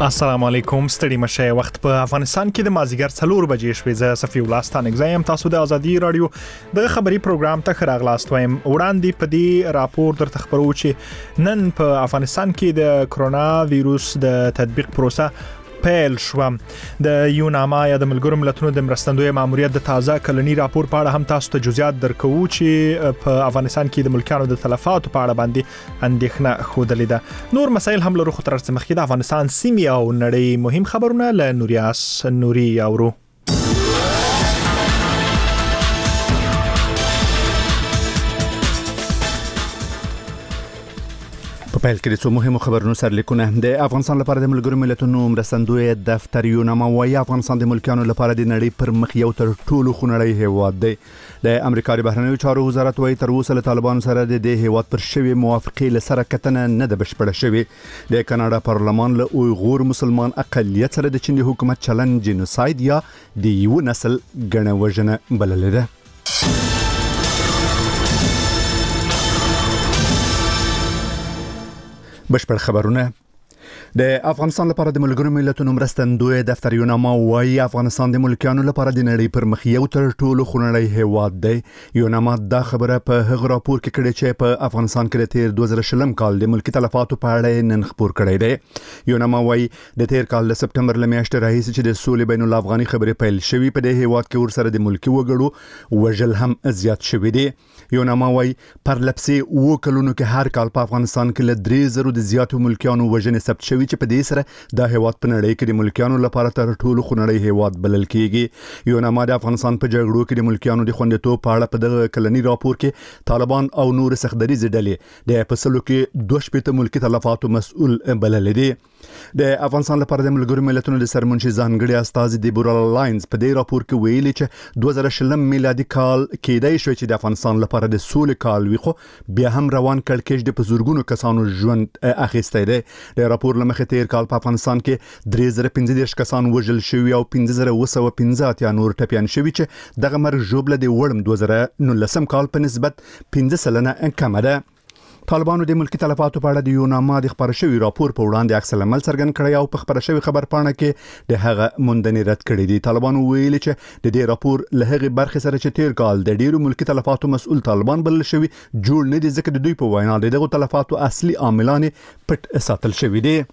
السلام علیکم ستړي مشه وخت په افغانستان کې د مازیګر 4 بجې شوې ز صفی الله ستانګ زایم تاسو د ازادي رادیو د خبري پروګرام ته خراغلاست وایم وړاندې په دې راپور در تخبرو چې نن په افغانستان کې د کرونا وایروس د تطبیق پروسه پیل شو. د یوناما یا د ملګرو ملتونو د مرستندوی ماموریت د تازه کلنی راپور په اړه هم تاسو ته جزئیات درکو چې په افغانستان کې د ملکانو د تلفاتو په اړه باندې اندېښنه خوده ده. نور مسایل هم لرو خو تر څه مخکې د افغانستان سیمې او نړۍ مهم خبرونه له نوریاس نوري اورو. په پیل کې د څو مهمو خبرونو سرلیکونه. د افغانستان لپاره د ملګرو ملتونو مرستندوی دفتر یوناما وايي افغانستان د ملکانو لپاره د نړۍ پر مخ یو تر ټولو خونړی هیواد دی. د امریکا د بهرنیو چارو وزارت وايي تر اوسه له طالبانو سره د دې هیواد پر شوی موافقې له سره کتنه نه ده بشپړه شوې. د کاناډا پارلمان له اویغور مسلمان اقلیت سره د چین حکومت چلن جنوساید یا د یو نسل ګڼه وژنه بللې ده. بشپړ خبرونه. د افغانستان لپاره د ملګرو ملتونو مرستندوی دفتر یوناما وايي افغانستان د ملکانو لپاره د نړۍ پر مخ یو تر ټولو خونړی هیواد دی. یوناما دا خبره په هغه راپور کې کړې چې په افغانستان کې د تیر 2020 کال د ملکی تلفاتو په اړه نن خبر کړی دی. یوناما وايي د تیر کال د سپټمبر لمیاشتې راهیسې چې د سولې بین الافغاني خبرې پیل شوې په دې هیواد کې ورسره د ملکی وګړو وژل هم زیات شوې دي. یوناما وايي پر لپسې و کلونو کې هر کال په افغانستان کې له 3000 د زیاتو ملکیانو وژنې ثبت شوې چې په دې سره دا هیواد په نړۍ کې د ملکیانو لپاره تر ټولو خونړی هیواد بلل کیږي. یوناما د افغانستان په جګړو کې د ملکیانو د خوندیتوب په اړه په دغه کلنی راپور کې طالبان او نور سختدریزې ډلې د فصلو کې 2 ملکی تلفاتو مسؤل بلل دي. د افغانستان لپاره د ملګرو ملتونو د سرمنشي ځانګړي استاذ دیبورا لاینز په دې راپور کې ویلي چې 2020 میلادي کال کېدای شو چې د افغانستان لپاره د سولې کال وي خو بیا هم روان کړکېچ د بزرګونو کسانو ژوند اخیستی دی. د راپور لمخې تیر کال په افغانستان کې 3015 کسان وژل شوي او 15215 یا نور ټپیان شوي چې دغه مرګ ژوبله د وړم 2019 کال په نسبت 15% کمه ده. طالبانو د ملکی تلفاتو په اړه د یوناما د خبر شوی راپور په وړاندې عکس العمل څرګند کړی او په خبر شوی خبر پاڼه کې د هغه موندنې رد کړې دي. طالبانو ویلي چې د دې راپور له هغې برخې سره چې تیر کال د ډیرو ملکی تلفاتو مسؤل طالبان بلل شوی جوړ نه دي ځکه د دوی په وینا دغه تلفاتو اصلي عاملان پټ ساتل شوی دي.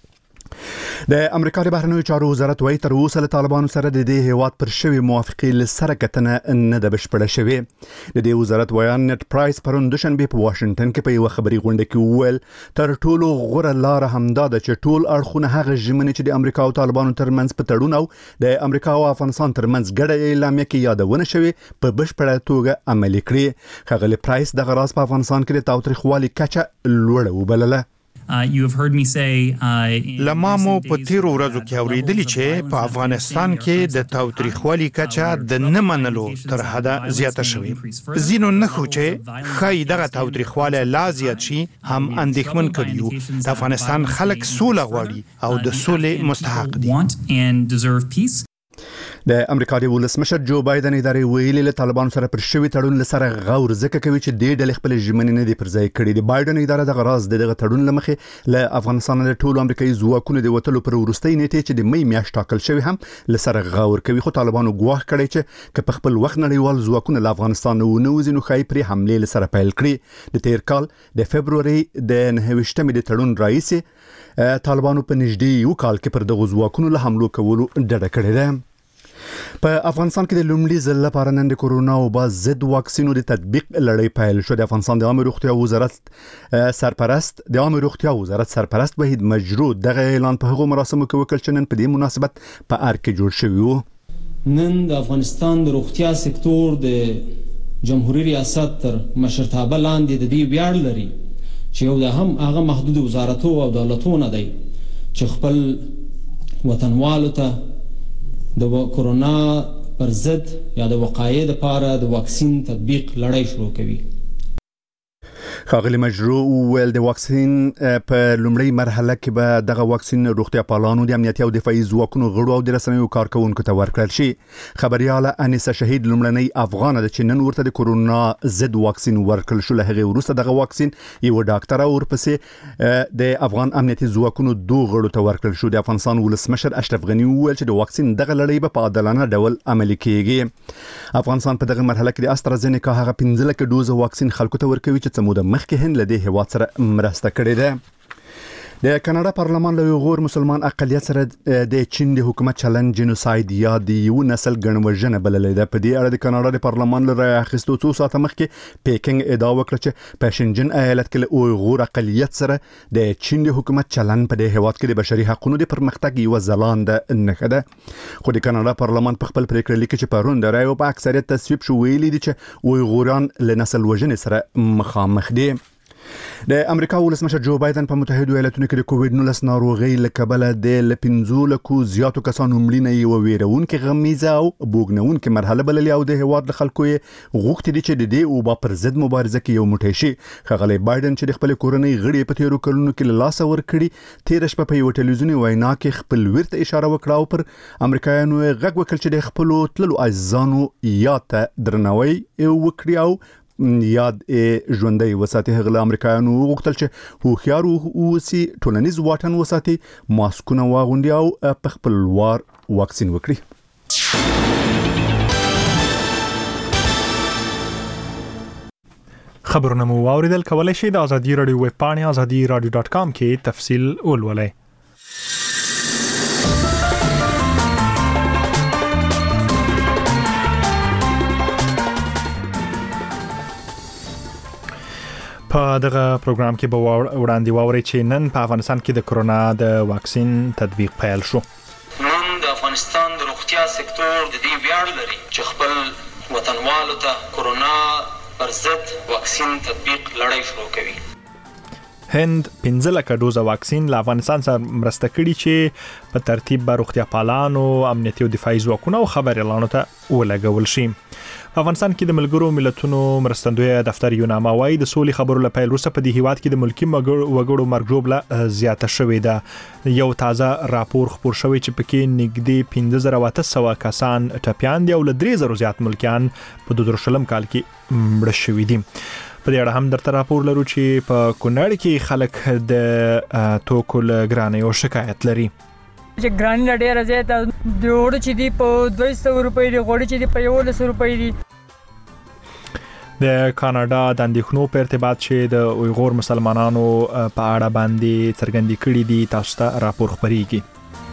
د امریکا د بهرنیو چارو وزارت وايي تر اوسه له طالبانو سره د دې هیواد پر شوی موافقې له سره کتنه نه ده بشپړه شوې. د دې وزارت ویان نت پرایس پرون دوشنبه په واشنگټن کې په یو خبري غونډه کې وویل تر ټولو غوره لار همدا ده چې ټول اړخونه هغه ژمنې چې د امریکا او طالبانو ترمنځ په تړون او د امریکا او افغانستان ترمنځ ګډه اعلامیه کې یادونه شوی په بشپړه توګه عملي کړي. خغلی پرایس د غراس په افغانستان کې د تاوتریخوالي کچه لوړه وبلله. لمامو په تیرو ورځو کې اوریدلی چې په افغانستان کې د تاوتریخوالي کچه د نه منلو تر حده زیاته شوې. ځینو نښو چې ښایي دغه تاوتریخوالی لا زیات شي هم اندېښمن کړي. د افغانستان خلک سوله غواړي او د سولې مستحق دي. د امریکا د ولسمشر جو بایدن ادارې ویلي له طالبانو سره پر شوی تړون لسره غور ځکه کوي چې د ډلې خپل ژمنې نه دي پر ځای کړې. د بایدن اداره د غراز دغه تړون لمخې له افغانستان له ټولو امریکایي ځواکونو د وټلو پر ورستۍ نیټه چې د مې میاشت ټاکل شوی هم لسره غور کوي. خو طالبانو ګواښ کړی چې که په خپل وخت نړیوال ځواکونه له افغانستان نه وځي نو ښایي پرې حملې لسره پیل کړي. د تیر کال د فبروري د 9 د تړون رئیس طالبانو په نږدې یو کال کې پر دغه ځواکونو له حملو کولو ډډه کړې ده. په افغانستان کې د لومړي ځل لپاره نن د کورونا وبا ضد واکسینو د تطبیق لړۍ پیل شو. د افغانستان د عامه روغتیا وزارت سرپرست وحید مجروح دغه اعلان په هغو مراسمو کې وکړ چې نن په دې مناسبت په ار کې جوړ شوی وو. نن د افغانستان د روغتیا سکتور د جمهوریت ریاست تر مشرتابه لاندې د دې ویاړ لري چې یو د هم هغه محدود وزارتو او دولتونه دی چې خپل وطنوالو ته د کورونا پر ضد یا د وقایې لپاره د واکسین تطبیق لړۍ شروع کوي. ښاغلي مجروح وویل د واکسین په لومړۍ مرحله کې به دغه واکسین روغتیا پالانو د امنیتي او دفاعي ځواکونو غړو او د رسنیو کارکونکو ته ورکړل شي. خبرياله انیسه شهید لومړنۍ افغان د چنن ورته د کورونا ضد واکسین ورکړل شو. له هغه وروسته دغه واکسین یو ډاکټر او ورپسې د افغان امنیتي ځواکونو دوه غړو ته ورکړل شو. د افغانستان ولسمشر اشرف غنی وویل چې د واکسین دغه لړۍ په عادلانه ډول عملي کیږي. افغانستان په دغه مرحله کې د استرازینیکا هغه 15 لک ډوز واکسین خلکو ته ورکوي چې څه موده مخکې هند له دې هیواد سره مرسته کړې ده. د کاناډا پارلمان له غور مسلمان اقلیت سره د چین د حکومت چلنج جنوساید یا د یو نسل ګڼوژنه بللې ده. په دې اړه د کاناډا د پارلمان له رای اخیستو څو ساعته مخکې پیکنګ ادعا وکړه چې په شنجن ایالت کې له غور اقلیت سره د چین د حکومت چلن په دې هیواد کې د بشري حقوقو د پرمختګ یو ځلانده نښه ده. خو د کاناډا پارلمان په خپل پریکړه لیکي چې پرون د رای په اکثریت تصویب شو ویلي دي چې غوران له نسل وژنې سره مخامخ دي. د امریکا ولسمشر جو بایدن په متحده ایالاتونو کې د کووډ-19 ناروغي له کبله د 15 لکو زیاتو کسانو مړینې یو ویرونکې غمیزه او بوګنونکې مرحله بللې او د هیواد د خلکو یې غوښتي دي چې د دې او پر ضد مبارزه کې یو موټی شي. ښاغلی بایدن چې د خپل کورنۍ غړي په تیرو کلونو کې له لاسه ورکړي تیر شپه په یو ټلویزیونی وینا کې خپل ورته اشاره وکړه او پر امریکایانو غږ وکړ چې د خپل تللو عزیزانو یاد ته درناوی وکړي او یاد ژوندۍ وساتي. هغه امریکایانو غوښتل چې هوښیار اوسي، ټولنیز واټن وساتي، ماسکونه واغوندي او په خپل وار واکسین وکړي. خبرونه مو واوریدل. کولای شئ د ازادي رادیو ویب پاڼې azadi.radio.com کې تفصیل ولولئ. په دغه پروګرام کې به وړاندې واوري چې نن په افغانستان کې د کرونا د واکسین تطبیق پیل شو. نن د افغانستان د روغتیا سکتور د دې ویاړ لري چې خپل وطنوالو ته کرونا پر ضد واکسین تطبیق لړۍ شروع کوي. هند 15 لک ډوز واکسین له افغانستان سره مرسته کړي چې په ترتیب به روغتیا پالانو، امنیتي او دفاعي ځواکونو او خبريالانو ته ولګول شي. په افغانستان کې د ملګرو ملتونو مرستندوی دفتر یوناما وايي د سولې خبرو لپاره وروسته په دې هیواد کې د ملکی وګړو مرګ ژوبله زیاته شوې ده. یو تازه راپور خبر شوی چې پکې نږدې 15800 کسان ټپيان دي او له 3000 زیات ملکیان په 2020 کال کې مړ شوي دي. په دې اړه هم درته راپور لرو چې په کونړ کې خلک د توکو له ګرانۍ شکایت لري. چې ګرانۍ ډېره زیاته د وړو چې دی په 200 روپۍ دی، غوړي چې دی په 1100 روپۍ دی. د کاناډا د اندېښنو په ارتباط چې د اویغور مسلمانانو په اړه باندې څرګندې کړې دي تاسو ته راپور خبريږي.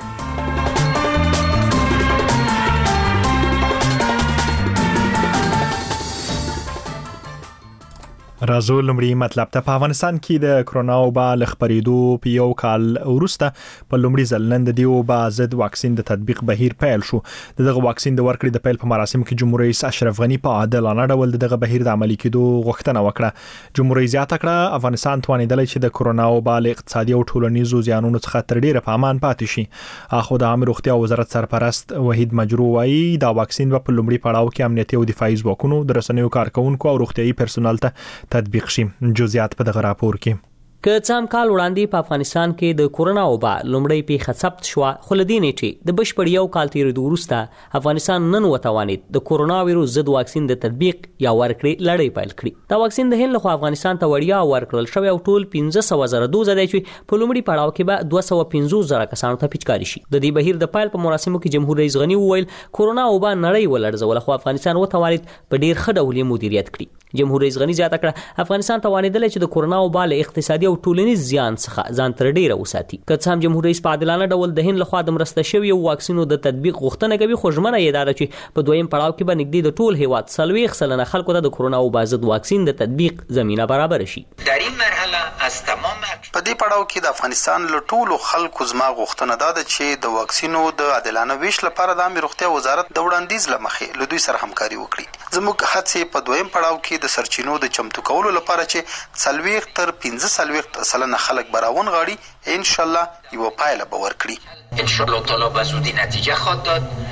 راځو لومړی مطلب ته. په افغانستان کې د کرونا وبا لخبرېدو په یو کال وروسته په لومړي ځل نن د دې وبا ضد واکسین د تطبیق بهیر پیل شو. دغه واکسین د ورکړې د پیل په مراسمو کې جمهور رئیس اشرف غنی په عادلانه ډول دغه بهیر د عملي کېدو غوښتنه وکړه. جمهور رئیس زیاته کړه افغانستان توانیدلی چې د کرونا وبا له اقتصادي او ټولنیزو زیانونو څخه تر ډیره په امان پاتې شي. اخو د عامه روغتیا وزارت سرپرست وحید مجروح وايي دا واکسین په لومړي پړاو کې امنیتي او دفاعي ځواکونو د رسنیو کارکونکو او روغتيایي پرسونل ته تطبیق شي. جزئیات په دغه راپور کې. که څام کال وړاندې په افغانستان کې د کورونا وبا لومړی پیښه ثبت شو، خو لدې نیټې د بشپړ یو کال تیریدو وروسته افغانستان نن وتوانید د کورونا وایروس ضد واکسین د تطبیق یا ورکړې لړۍ پیل کړي. دا واکسین د هند لخوا افغانستان ته وړیا ورکړل شوی او ټول 15,000 دوزه دی چې په لومړي پړاو کې به 250,000 کسانو ته پیچکاري شي. د دې بهیر د پیل په مراسمو کې جمهور رئیس غنی وویل کورونا وبا نړۍ ولړزول، خو افغانستان وتوانید په ډیر ښه ډول مدیریت کړي. جمهور رئیس غنی زیاته کړه افغانستان توانیدل چې د کورونا وبا له اقتصادي او ټولنیز زیان څخه ځان تر ډیره وساتي. که څه هم جمهور رئیس په عادلانه ډول د هند لخوا د مرسته شوی واکسینو د تطبیق غوښتنه کوي، خو ژمنه یې ده چې په دویم پړاو کې به نږدې د ټول هیواد 40% خلکو ته د کورونا وبا ضد واکسین د تطبیق زمینه برابر شي. در این مرحله از تمام په دې پړاو کې د افغانستان له ټولو خلکو زما غوښتنه ده چې د واکسینو د عادلانه ویش لپاره د عامه روغتیا وزارت د وړاندیز لمخې له دوی سره همکاري وکړي. زموږ هڅې په دویم پړاو کې د سرچینو د چمتو کولو لپاره چې 40 تر 15 خلک براون غاړي ان شاء الله یو پایله به ورکړي. ان شاء الله تعالی به زودی نتیجه خواهد داد.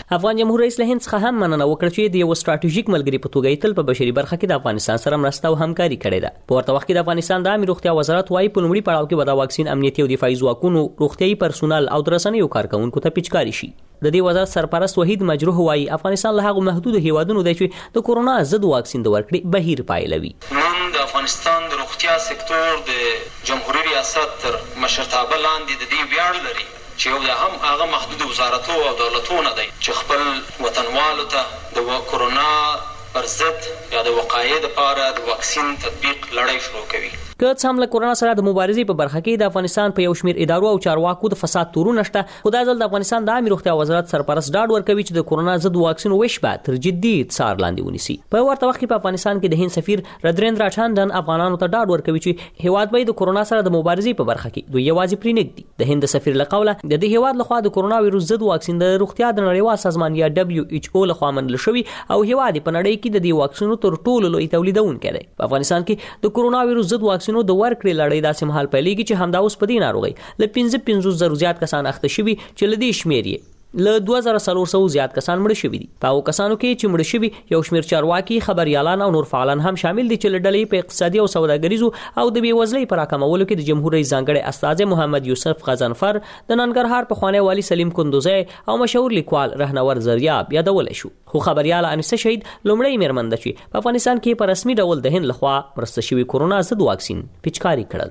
افغان جمهور رئیس له هند څخه هم مننه وکړه چې د یو ستراتیژیک ملګری په توګه تل په بشري برخه کې د افغانستان سره مرسته او همکاري کړې ده. په ورته وخت کې د افغانستان د عامه روغتیا وزارت وايي په لومړي پړاو کې به د واکسین امنیتي او دفاعي ځواکونو، روغتيایي پرسونل او د رسنیو کارکونکو ته پیچکاري شي. د دې وزارت سرپرست وحید مجروح وايي افغانستان له هغو محدود هیوادونو دی چې د کورونا ضد واکسین د ورکړې بهیر پایلوي. نن د افغانستان د روغتیا سکتور د جمهوریت ریاست تر مشرتابه لاندې د دې ویاړ لري چې یو د هم هغه محدود وزارتونو او دولتونو دی چې خپل وطنوالو ته د کورونا پر ضد یا د وقایې لپاره د واکسین تطبیق لړۍ شروع کوي. که څه هم له کورونا سره د مبارزې په برخه کې د افغانستان په یو شمېر ادارو او چارواکو د فساد تورونه شته، خو دا ځل د افغانستان د عامه روغتیا وزارت سرپرست ډاډ ورکوي چې د کورونا ضد واکسین ویش به تر جدي څار لاندې ونیسي. په ورته وخت کې په افغانستان کې د هند سفیر ردریندرا چاندن افغانانو ته ډاډ ورکوي چې هیواد به د کورونا سره د مبارزې په برخه کې دوی یوازې پرې نږدي. د هند سفیر له قوله د دې هیواد لخوا د کورونا وایروس ضد واکسین د روغتیا د نړیوال سازمان یا WHO لخوا منل شوی او هیواد په نړۍ کې د دې واکسینو تر ټولو لوی تولیدونکی دی. په افغانستان کې د کورونا وایروس ضد واکسینو د ورکړې لړۍ داسې مهال پیلېږي چې همدا اوس په دې ناروغۍ له 55,000 زیات کسان اخته شوي چې له دې شمېر یې له 2400 زیات کسان مړه شوي دي. په هغو کسانو کې چې مړه شوي یو شمېر چارواکي، خبریالان او نور فعالان هم شامل دي چې له ډلې په اقتصادي او سوداګریزو او د بېوزلۍ په راکمولو کې د جمهور رئیس ځانګړی استازی محمد یوسف غضنفر، د ننګرهار پخوانی والي سلیم کندوزی او مشهور لیکوال رهنور زریاب یادولی شو. خو خبریال انیسه شهید لومړی مېرمن ده چې په افغانستان کې په رسمي ډول د هند لخوا مرسته شوي کورونا ضد واکسین پیچکاري کړل.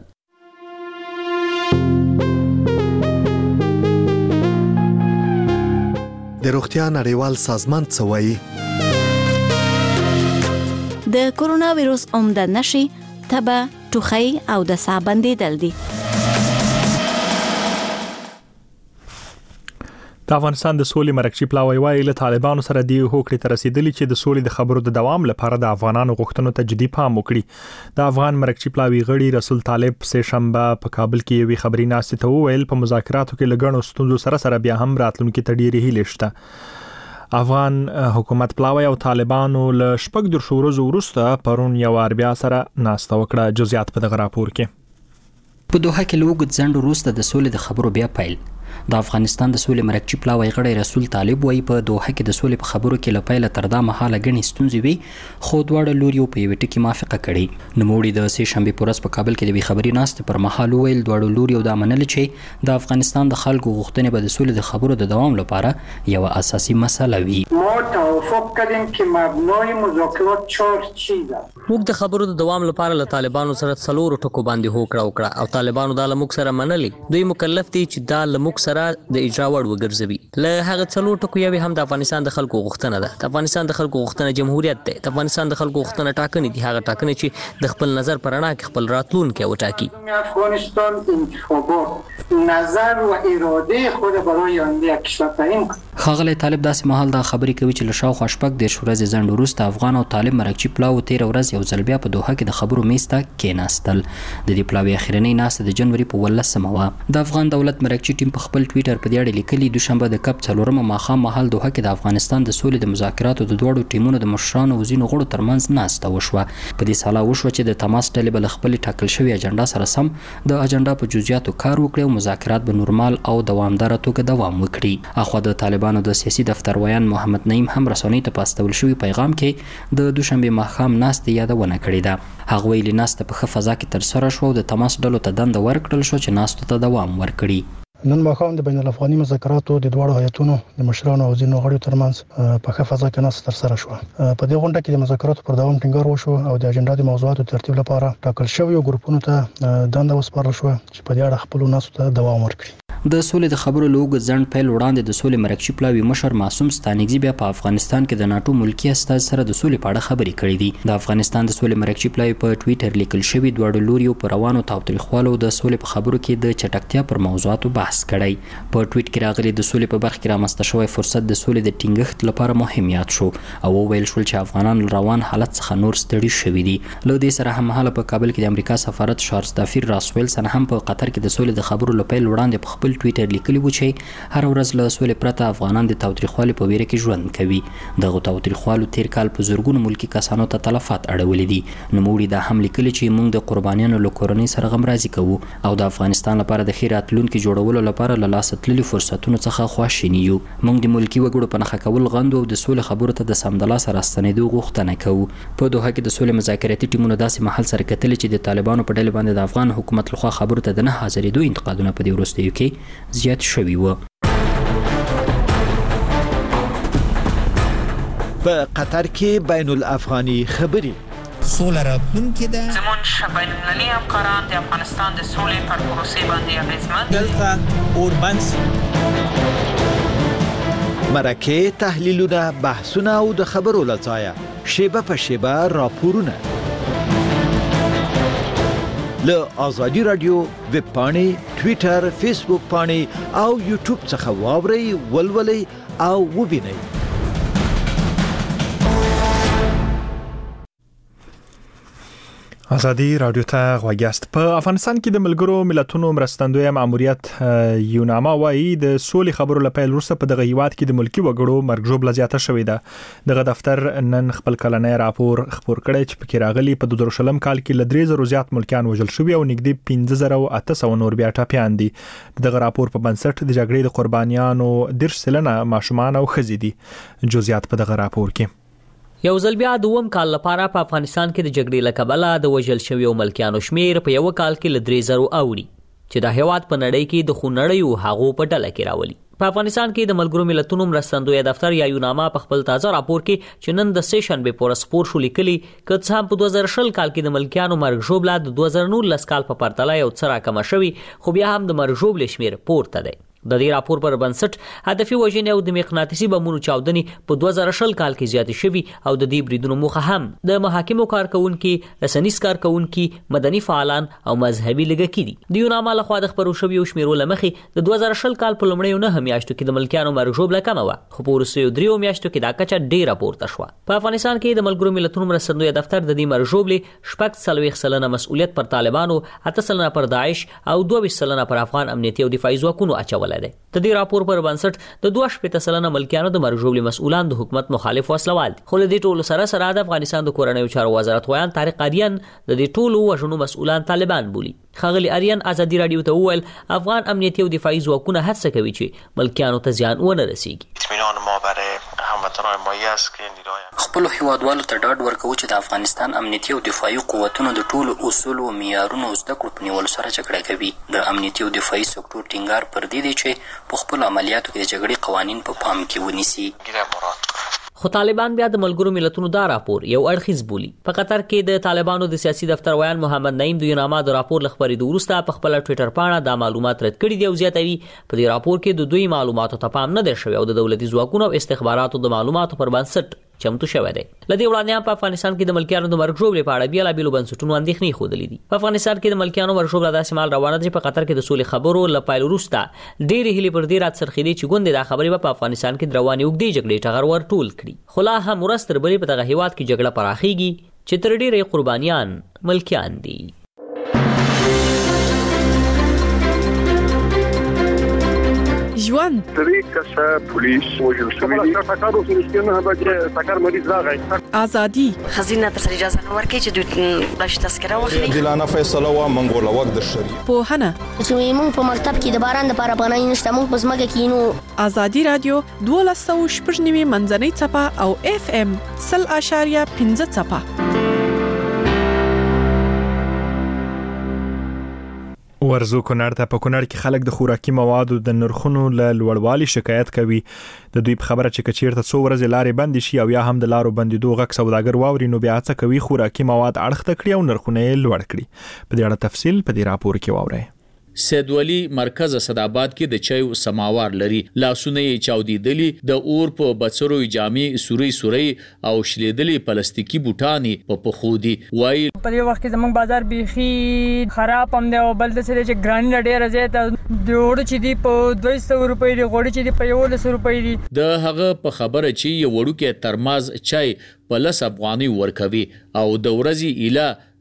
د روغتیا نړیوال سازمان څه وایي؟ د کورونا وایروس عمده نښې تبه، ټوخی او د ساه بندېدل دي. د افغانستان د سولې مرکزي پلاوی وايي له طالبانو سره د هوکړې ته رسیدلی چې د سولې د خبرو د دوام لپاره د افغانانو غوښتنو ته جدي پام وکړي. د افغان مرکزي پلاوی غړي رسول طالب سه شنبه په کابل کې یوې خبري ناستې ته وویل په مذاکراتو کې لګڼو ستونزو سره بیا هم راتلونکي ته ډېرې هیلې شته. افغان حکومت پلاوی او طالبانو له 14 ورځې وروسته پرون یو بیا سره ناسته وکړه. جزئیات په دغه راپور کې. په دوحه کې لوګد ځنډ وروسته د سولې د خبرو بیا پیل. د افغانستان د سولې مرکزي پلاوی غړی رسول طالب وايي په دوحه کې د سولې په خبرو کې لپاره تر دا مهاله غني ستونزې وي، خو دواړه لوري په یو ټکی موافقه کړې. نوموړي د سه شنبه پورس په کابل کې د خبري ناستې پر مهال ویل دواړه لوري د منل چې د افغانستان د خلکو غوښتنې به د سولې د خبرو د دوام لپاره یو اساسي مسله وي. ما توافق کردیم که مبنای مذاکرات 4 چیزه. موږ د خبرو د دوام لپاره له طالبانو سره څلور ټکو باندې هوکړه وکړه او طالبانو دا له موږ سره منلې. دوی مکلف دي چې دا له موږ سره د اجرا وړ وګرځوي. له هغه څلور ټکو یو هم د افغانستان د خلکو غوښتنه ده. د افغانستان د خلکو غوښتنه جمهوریت ده. د افغانستان د خلکو غوښتنه ټاکنې دي، هغه ټاکنې چې د خپل نظر پر رڼا کې خپل راتلونکی وټاکي. افغانستان انتخابات نظر و اراده خود برای آینده کشور تعیین کند. ښاغلی طالب داسې مهال دا خبرې کوي چې له شاوخوا 14 ورځې ځنډ وروسته افغان او طالب مرکزي پلاو 13 ورځ یو ځل بیا په دوحه کې د خبرو میز ته کېناستل. د دې پلاوي اخرنۍ ناسته د جنوري په 18 وه. د افغان دولت مرکزي ټیم په خپل ټویټر په دې اړه لیکلي دوشنبه د کپ 4 ماښام مهال دوحه کې د افغانستان د سولې د مذاکراتو د دوړو ټیمونو د مشرانو او ځینو غړو ترمنځ ناسته وشوه. په دې سالا وشوه چې د تماس ډلې بل خپل ټاکل شوی اجنډا سره سم د اجنډا په جزئیاتو کار وکړي او مذاکرات به نورمال او دوامدار توګه دوام وکړي. اخو د طالبانو د سیاسي دفتر ویان محمد نعیم هم رسنۍ ته په استول شوی پیغام کې د دوشنبه ماښام ناستې یادونه کړې ده. هغه ویلي ناسته په ښه فضا کې تر سره شو او د تماس ډلو ته دنده ورکړل شو چې ناستو ته دوام ورکړي. نن ماښام د بین الافغاني مذاکراتو د دواړو هیئتونو د مشرانو او ځینو غړو ترمنځ په ښه فضا کې ناسته ترسره شوه. په دې غونډه کې د مذاکراتو پر دوام ټینګار وشو او د اجنډا د موضوعاتو ترتیب لپاره ټاکل شویو ګروپونو ته دنده وسپارل شوه چې په دې اړه خپلو ناستو ته دوام ورکړي. د سولې د خبرو لوګ ځنډ پیل وړاندې د سولې مرکزي پلاوي مشر معصوم ستانګزي بیا په افغانستان کې د ناتو ملکی استاد سره د سولې په اړه خبرې کړې دي. د افغانستان د سولې مرکزي پلاوي په ټویټر لیکل شوی دواړو لوريو پر روانو تاوتریخوالو د سولې په خبرو کې د چټکتیا پر موضوعاتو بحث کړی. په ټویټ کې راغلي د سولې په برخه کې رامنځته شوی فرصت د سولې د ټینګښت لپاره مهم یاد شو او ویل شول چې افغانان روان حالت څخه نور ستړي شوي دي. له دې سره هممهاله په کابل کې د امریکا سفارت شارلز دافیر راسویلسن هم په قطر کې د سولې د خبرو لپاره وړاندې په خپل ټویټر لیکلی و چې هر ورځ له سولې پرته افغانان د تاوتریخوالي په ویره کې ژوند کوي. دغه تاوتریخوالو تیر کال په زورګونو ملکی کسانو ته تلفات اړولې دي. نوموړي دا هم لیکلي چې موږ د قربانیانو له کورنۍ سره غمرازي کوو او د افغانستان لپاره د خیر راتلونکي جوړولو کولو لپاره له لاسه تللي فرصتونو څخه خواشیني یو. موږ د ملکي وګړو په نښه کول غندو او د سولې خبرو ته د سمدلاسه راستنېدو غوښتنه کوو. په دوحه کې د سولې مذاکراتي ټیمونو داسې محل سره کتلي چې د طالبانو په ډلې باندې د افغان حکومت لخوا خبرو ته د نه حاضرېدو انتقادونه په دې وروستیو کې زیات شوي وو. په قطر کې بین الافغاني خبرې سوله راتلونکې ده. زموږ بین المللي همکاران د افغانستان د سولې پر پروسې باندې اغېزمن دلته اوربند مرکه، تحلیلونه، بحثونه او د خبرو له ځایه شیبه په شیبه راپورونه له آزادي رادیو ویب پاڼې، ټویټر، فیسبوک پاڼې او یوټیوب څخه واورئ، ولولئ او وبینئ. ازادي رادیو ته غوږیاست. په افغانستان کې د ملګرو ملتونو مرستندوی ماموریت یوناما وايي د سولې خبرو لپاره وروسته په دغه هیواد کې د ملکی وګړو مرګ ژوبله زیاته شوې ده. دغه دفتر نن خپل کلنی راپور خپور کړی چې پکې راغلي په 2000 کال کې ل 3000 زیات ملکیان وژل شوي او نږدې 15800 نور بیا ټاپیان دي. دغه راپور په بنسټ د جګړې د قربانیانو 10% ماشومان او ښځې دي. جزئیات په دغه راپور کې. یو ځل بیا دوم کال لپاره په افغانستان کې د جګړې له کبله د وژل شویو ملکیانو شمیر په یو کال کې ل 3000 اوړي چې د هیواد په نړۍ کې د خونړیو هغو په ډله کې راولي. په افغانستان کې د ملګرو ملتونو مرستندوی دفتر یا یوناما په خپل تازه راپور کې چې نن د سیشن به پور سپور شو لیکلي که څه هم په 2020 کال کې د ملکیانو مرګ ژوبله د 2019 کال په پرتله یو څه راکمه شوی، خو بیا هم د مرګ ژوبلې شمیر پورته دی. د دې راپور پر بنسټ هدفي وژنې او د مقناطیسي بمونو چاودنې په 2020 کال کې زیاتې شوي او د دې بریدونو موخه هم د محاکمو کارکونکي، رسنیز کارکونکي، مدني فعالان او مذهبي لږکي دي. د یوناما لخوا د خبرو شویو شمیرو له مخې د 2020 کال په لومړیو 9 میاشتو کې د ملکیانو مرګ ژوبله کمه وه، خو په وروستیو 3 میاشتو کې دا کچه ډیره پورته شوه. په افغانستان کې د ملګرو ملتونو مرستندوی دفتر د دې مرګ ژوبلې 40% مسؤلیت پر طالبانو، 8% پر داعش او 22% پر افغان امنیتي او دفاعي ځواکونو اچولی دی. د دې راپور پر بنسټ د 2% ملکیانو د مرګ ژوبلې مسؤلان د حکومت مخالف وسلوال دي. خو له دې ټولو سره د افغانستان د کورنیو چارو وزارت ویان طارق آریان د دې ټولو وژنو مسؤلان طالبان بولي. ښاغلي آریان ازادي رادیو ته وویل افغان امنیتي او دفاعي ځواکونه هڅه کوي چې ملکیانو ته زیان ونه رسیږي. اطمینان ما برای هموطنان مایه است که نیروی خپل هیوادوالو ته ډاډ ورکوي چې د افغانستان امنیتي او دفاعي قوتونو د ټولو اصول او معیارونو زده کړو په نیولو سره جګړه کوي. د امنیتي او دفاعي سکتور ټینګار پر دې دی چې په خپل عملیاتو کې د جګړې قوانین په پام کې ونیسي. خو طالبان بیا د ملګرو ملتونو دا راپور یو اړخیز بولي. په قطر کې د طالبانو د سیاسي دفتر ویان محمد نعیم د یوناما د راپور لخبري وروسته په خپل ټویټر پاڼه دا معلومات رد کړي دي او زیاتوي په دې راپور کې د دوی معلوماتو ته پام نه دی شوی او د دولتي ځواکونو او استخباراتو د معلوماتو پر بنسټ چمتو شوی دی. لدې وړاندې په افغانستان کې د ملکیانو د مرګ ژوبلې په اړه بیلابیلو بنسټونو اندېښنې ښودلې دي. په افغانستان کې د ملکیانو مرګ ژوبله داسې مهال روانه ده چې په قطر کې د سولې خبرو له پیل وروسته ډېرې هیلې پر دې راڅرخېدې چې ګوندې دا خبرې به په افغانستان کې د روانې اوږدې جګړې ټغر ور ټول کړي. خو لا هم ورځ تر بلې په دغه هیواد کې جګړه پراخېږي چې تر ډېرې قربانیان ملکیان دي. ژوند درې کسه پولیس وژل شوي دي. سکارو سره بچي سکار مریض راغی. ازادي خزینه تر اجازه نه ورکړي چې بلش تذکره واخلي. دلانه فیصله و منګول وخت د شریعه په هنه چې موږ په مکتب کې د باران لپاره پناه نشته، موږ په ځمکه کې نو. ازادي رادیو 12.9 منځنۍ چپه او FM 0.5 چپه. ورزو کونړ ته په کونړ کې خلک د خوراکي موادو د نرخونو له لوړوالي شکایت کوي. د دوی په خبره چې کچیرته څو ورځې لارې بند شي او یا هم د لارو بندیدو غږ سوداګر واوري نو بیا څه کوي خوراکي مواد اړخ کړي او نرخونه یې لوړ کړي. په دې اړه تفصیل په دې راپور کې واورئ. سید ولی مرکز اسداباد کې د چایو سماوار لري، لاسونه یې چاودیدلی، د اور په بڅرو جامې سوري او شلیدلې پلاستیکي بوټانې په پخو دي. وایي په دې وخت کې زموږ بازار بيخي خراب هم دی او بل د څه چې ګران ډېر زیات د وړو چې دی په 200 روپۍ دی، غوړي چې دی په 100 روپۍ دی. د هغه په خبره چې یو وړو کې ترماز چای په 10 افغاني ورکوي او د ورځې اله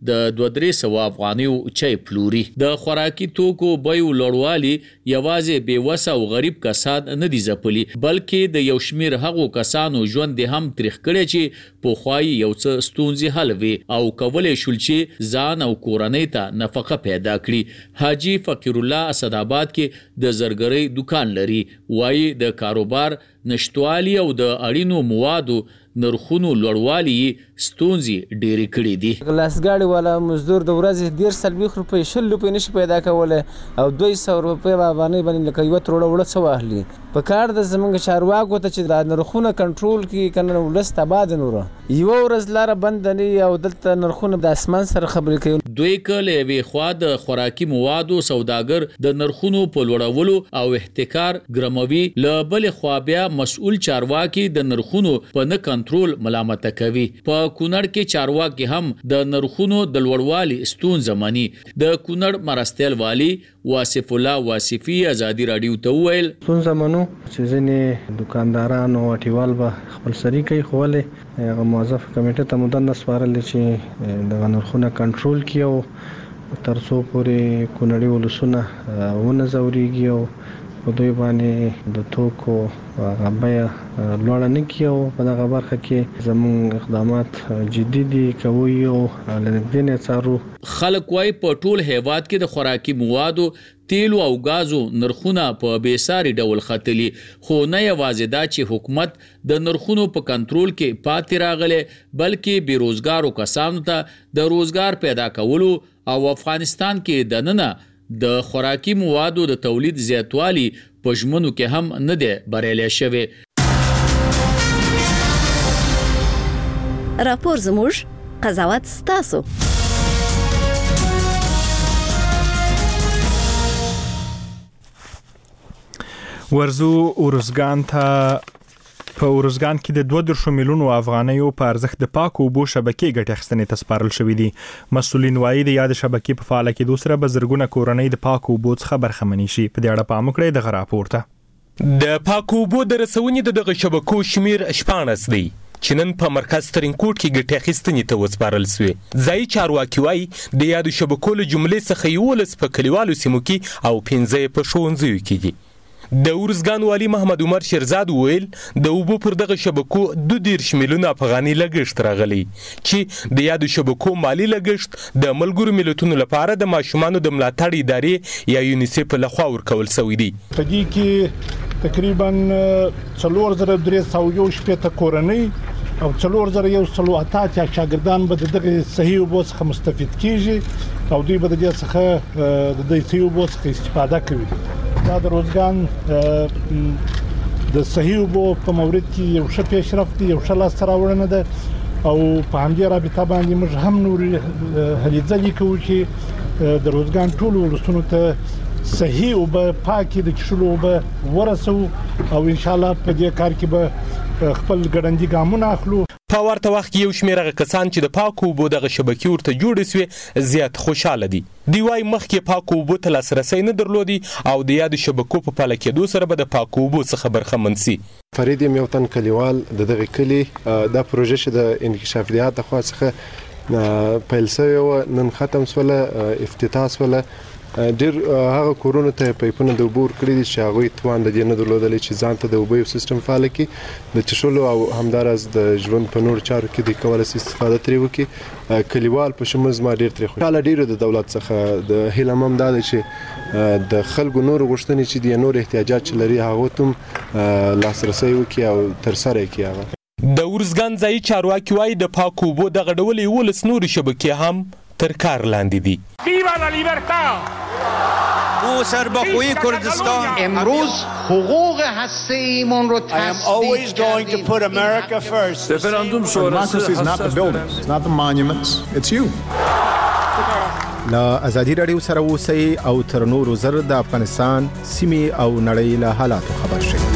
د 200 افغانیو چای پلوري. د خوراکي توکو بیو لوړوالي یوازې بیوسه او غریب کسان نه دي ځپلي، بلکې د یو شمیر هغو کسانو ژوند هم تریخ کړی چې پخوای یو څه ستونزې حل وي او کولای شول چې ځان او کورنۍ ته نفقه پیدا کړي. حاجی فقیر الله اسدآباد کې د زرګرۍ دکان لري. وایي د کاروبار نشټوالي او د اړینو موادو نرخونو لوړوالي ستونزې ډېرې کړې دي. لاسګاډي والا مزدور د ورځې 140 روپۍ 100 روپۍ نشي پیدا کولی او 200 روپۍ باندې لکه یوه تروړه وړه څه واخلي. په کار د زموږ چارواکو ته چې دا نرخونه کنټرول کړي که نه ولس تباه ده. نوره یوه ورځ لاره بنده نه وي او دلته نرخونه د اسمان سره خبرې کوي. دوی که له یوې خوا د خوراکي موادو سوداګر د نرخونو په لوړولو او احتکار ګرموي، له بلې خوا بیا مسؤل چارواکي د نرخونو په نه کنټرول ملامته کوي. په کونړ کې چارواکي هم د نرخونو د لوړوالي ستونزه مني. د کونړ مرستیال والی واصف الله واصفي ازادي راډیو ته وویل ستونزه منو چې ځینې دکانداران او اټیوال به خپل سری کوي، خو ولې هغه موظف کمیټه ته مدنه سپارل چې د نرخونه کنټرول کړي او تر څو پورې کونړي ولسونه ونه ځورېږي او په دوی باندې د توکو بیه لوړه نه کړي. او په دغه برخه کې زموږ اقدامات جدي دي، کوي او له نږدې نه څارو. خلک وایي په ټول هیواد کې د خوراکي موادو، تیلو او غازو نرخونه په بیساري ډول ختلي، خو نه یوازې دا چې حکومت د نرخونو په کنټرول کې پاتې راغلی، بلکې بیروزګارو کسانو ته د روزګار پیدا کولو او افغانستان کې دننه د خوراکي موادو د تولید زیاتوالی په ژمنو کې هم نه دی بریالی شوی. راپور زموږ، قضاوت ستاسو. ورزو ارزګان ته په ارزګان کې د 2 میلیونو افغانیو په ارزښت د پاکو اوبو شبکې ګټې اخیستنې ته سپارل شوې دي. مسؤلین وایي د یاد شبکې په فعاله کېدو سره به زرګونه کورنۍ د پاکو اوبو څخه برخمنې شي. په دې اړه پام وکړئ دغه راپور ته. د پاکو اوبو د رسونې دغه شبکو شمیر 14 دی چې نن په مرکز ترینکوټ کې ګټې اخیستنې ته وسپارل شوې. ځایي چارواکي وایي د یادو شبکو له جملې څخه 11 په کلیوالو سیمو کې او 15 په ښوونځیو کې دي. د ارزګان والی محمد عمر شیرزاد ویل د اوبو پر دغه شبکو 2 میلیونه افغاني لګښت راغلی چې د یادو شبکو مالی لګښت د ملګرو ملتونو لپاره د ماشومانو د ملاتړ ادارې یا یونیسف لخوا ورکول شوی دی. په دې کې تقریبا 4318 کورنۍ او 4118 شاګردان به دغه صحیح اوبو څخه مستفید کیږي او دوی به د دې څخه د صحیح اوبو څخه استفاده کوي. دا د روزګان د صحیح اوبو په مورد کې یو ښه پیشرفت دی، یو ښه لاسته راوړنه ده او په همدې رابطه باندې موږ هم نورې هلې ځلې کوو چې د روزګان ټولو ولسونو ته صحیح اوبه، پاکې د څښلو اوبه ورسوو او انشاءالله په دې کار کې به خپل ګړندي ګامونه اخلو. په ورته وخت کې یو شمېر هغه کسان چې د پاکو اوبو دغه شبکې ورته جوړې سوې زیات خوشحاله دي. دوی وایي مخکې پاکو اوبو ته لاسرسی نه درلودي او د یادو شبکو په پاله کېدو سره به د پاکو اوبو څخه برخمن سي. فرید یم یو تن کلیوال د دغه کلي دا پروژه چې د انکشاف دیات د خوا څخه پیل شوې وه، نن ختم شوله، افتتاح شوله. ډېر هغه کورونو ته پایپونه د اوبو ورکړي دي چې هغوی توان د دې نه درلودلی چې ځان ته د اوبو یو سیستم فعاله کړي، د څښلو او همداراز د ژوند په نورو چارو کې دوی کولی شي استفاده ترې وکړي. کلیوال په شمول زما ډېر ترې خوشحاله ډېرو د دولت څخه د هیله هم دا ده چې د خلکو نورو غوښتنې چې دي، نور احتیاجات چې لري هغو ته هم لاسرسی وکړي او ترسره یې کړي. هغه د ارزګان ځایي چارواکي وایي د پاکو اوبو دغه ډول 11 نورې شبکې هم تر کار لاندې دي. ویوا لا لیبرتا! او سربخوی کردستان امروز حقوق هسته‌ایمون رو always going to put America first. Referendum sonrası is not the buildings, it's not the monuments, it's you. لا ازادي رادیو سره اوسئ او تر نورو زر د افغانستان سیمې او نړۍ له حالاتو خبر شئ.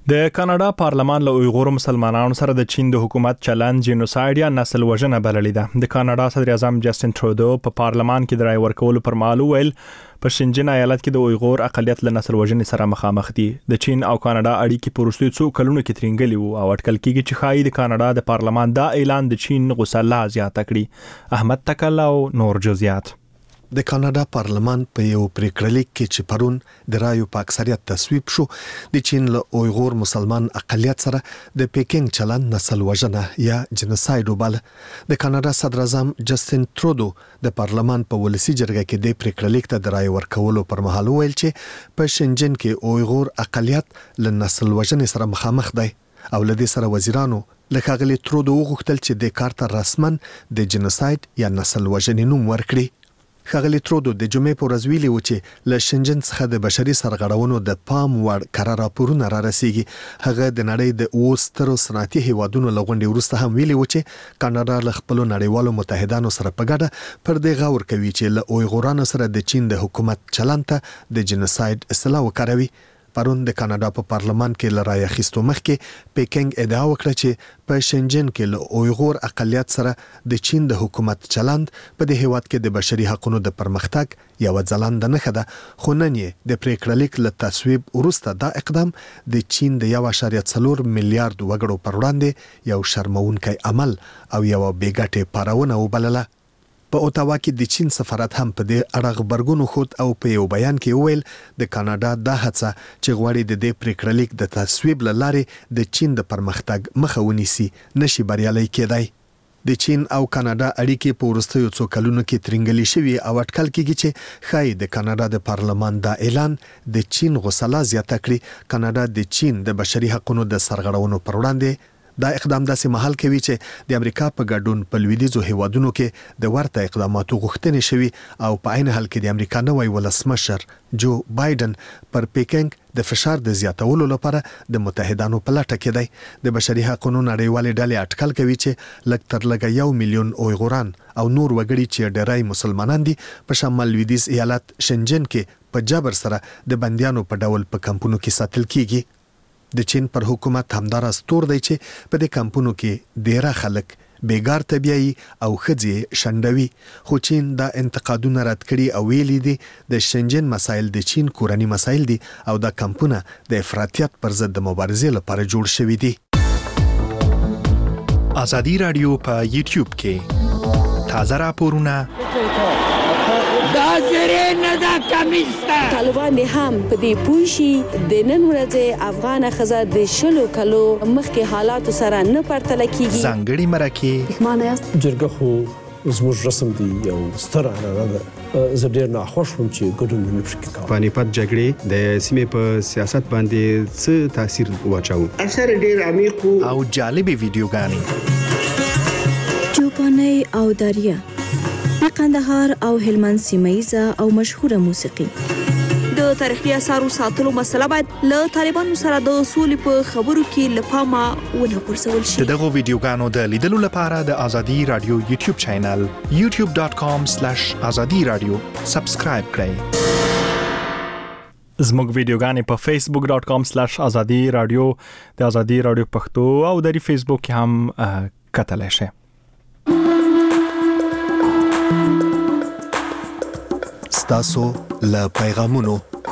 د کاناډا پارلمان له اویغور مسلمانانو سره د چین د حکومت چلند جینوساید یا نسل وژنه بللې ده. د کاناډا صدر اعظم جسټین ترودو په پارلمان کې د رای ورکولو پر مهال ویل په شنجن ایالت کې د اویغور اقلیت له نسل وژنې سره مخامخ دي. د چین او کاناډا اړیکې په وروستیو څو کلونو کې ترنګلې وو او اټکل کېږي چې ښایي د کاناډا د پارلمان دا اعلان د چین غوسه لا زیاته کړي. احمد تکل او نور جزئیات. د کاناډا پارلمان په یو پریکړلیک کې چې پرون د رایو په اکثریت تصویب شو د چین له اویغور مسلمان اقلیت سره د پیکینګ چلند نسل وژنه یا جنوساید وباله. د کاناډا صدر اعظم جسټین ترودو د پارلمان په ولسی جرګه کې د پریکړلیک ته د رای ورکولو پر مهال ویل چې په شنجن کې اویغور اقلیت له نسل وژنې سره مخامخ دی او لدې سره وزیرانو لکه ښاغلي ترودو وغوښتل چې د کار ته رسمن د جنوساید یا نسل وژنې نوم ورکړي. ښاغلي ترودو د جمعې په ورځ ویلي و چې له شنجن څخه د بشري سرغړونو د پام وړ کره راپورونه را رسیږي. هغه د نړۍ د 8 سترو صنعتي هیوادونو له غونډې وروسته هم ویلي و چې کاناډا له خپلو نړیوالو متحدانو سره په ګډه پر دې غور کوي چې له اویغورانو سره د چین د حکومت چلند ته د جنوساید اصطلاح وکاروي. پرون د کاناډا په پارلمان کې لرای اخیستو مخکې پیکینګ ادعا وکړه چې په شنجن کې له اویغور اقلیت سره د چین د حکومت چلند په دې هیواد کې د بشري حقوقو د پرمختګ یو ځلانده نښه ده. خو نن یې د پریکړلیک له تصویب وروسته دا اقدام د چین د 1.4 میلیارډ وګړو پر وړاندې یو شرمونکی عمل او یو بیګټه پارونه وبلله. په اوتاوا کې د چین سفارت هم په دې اړه خبرګون خود او په یو بیان کې ویل د کاناډا د هڅه چې غواړي د دې پریکړلیک د تصویب لاره د چین د پرمختګ مخه ونیسي نشي بریالي کېدای. د چین او کاناډا اړیکې په وروستیو څو کلونو کې ترنګلې شوې او اټکل کېږي چې ښایي د کاناډا د پارلمان دا اعلان د چین غوسه لا زیاته کړي. کاناډا د چین د بشري حقوقو د سرغړونو پر وړاندې دا اقدام داسې مهال کوي چې د امریکا په ګډون په لویدیځو هیوادونو کې د ورته اقداماتو غوښتنې شوي او په عین حال کې د امریکا نوی ولسمشر جو بایدن پر پیکینګ د فشار د زیاتولو لپاره د متحدانو په لټه کې دی. د بشري حقوقو نړیوالې ډلې اټکل کوي چې لږ تر لږه 1 میلیون اویغوران او نور وګړي چې ډېری مسلمانان دي په شمال لویدیځ ایالت شنجن کې په جبر سره د بندیانو په ډول په کمپونو کې ساتل کیږي. د چین پر حکومت همدار استور دی چې په دې کمپونو کې ډیره خلک بیګار طبيعي او خځې شندوي. خو چین دا انتقادونه رد کړي او ویلي دي د شنجن مسایل د چین کورنی مسایل دي او دا کمپونه د افراطیت پر ضد د مبارزې لپاره جوړ شوي دي. ازادي رادیو په یوټیوب کې تازه راپورونه طالبان هم په دې پوښي د نن ورځې افغان خزه د شلو کلو مخکې حالات سره نه پرتله کیږي. ځانګړي مرکه معنی است جرګه خو زموږ رسم دی یو ستر عنعنه ده. زه ډېر ناخوښ وم چې ګډون نه پکې کوم. پانیپت جګړې د سیمې په سیاست باندې څه تاثیر واچاو؟ اثر ډېر عمیق او جالبې ویډیوګانې چوپاني او دریا قندهار او هلمند سیمایزه او مشهوره موسیقي. د تاریخي اثارو ساتلو مسله باید له طالبانو سره د اصول په خبرو کې لپاره ونه پرسول شي. دغه ویډیوګانو د لیدلو لپاره د ازادي رادیو یوټیوب چینل youtube.com/azadiradio سبسکرایب کړئ. زموږ ویډیوګانې په facebook.com/azadiradio د ازادي رادیو پښتو او د فیسبوک هم کتلای شئ. ستاسو له پیغامونو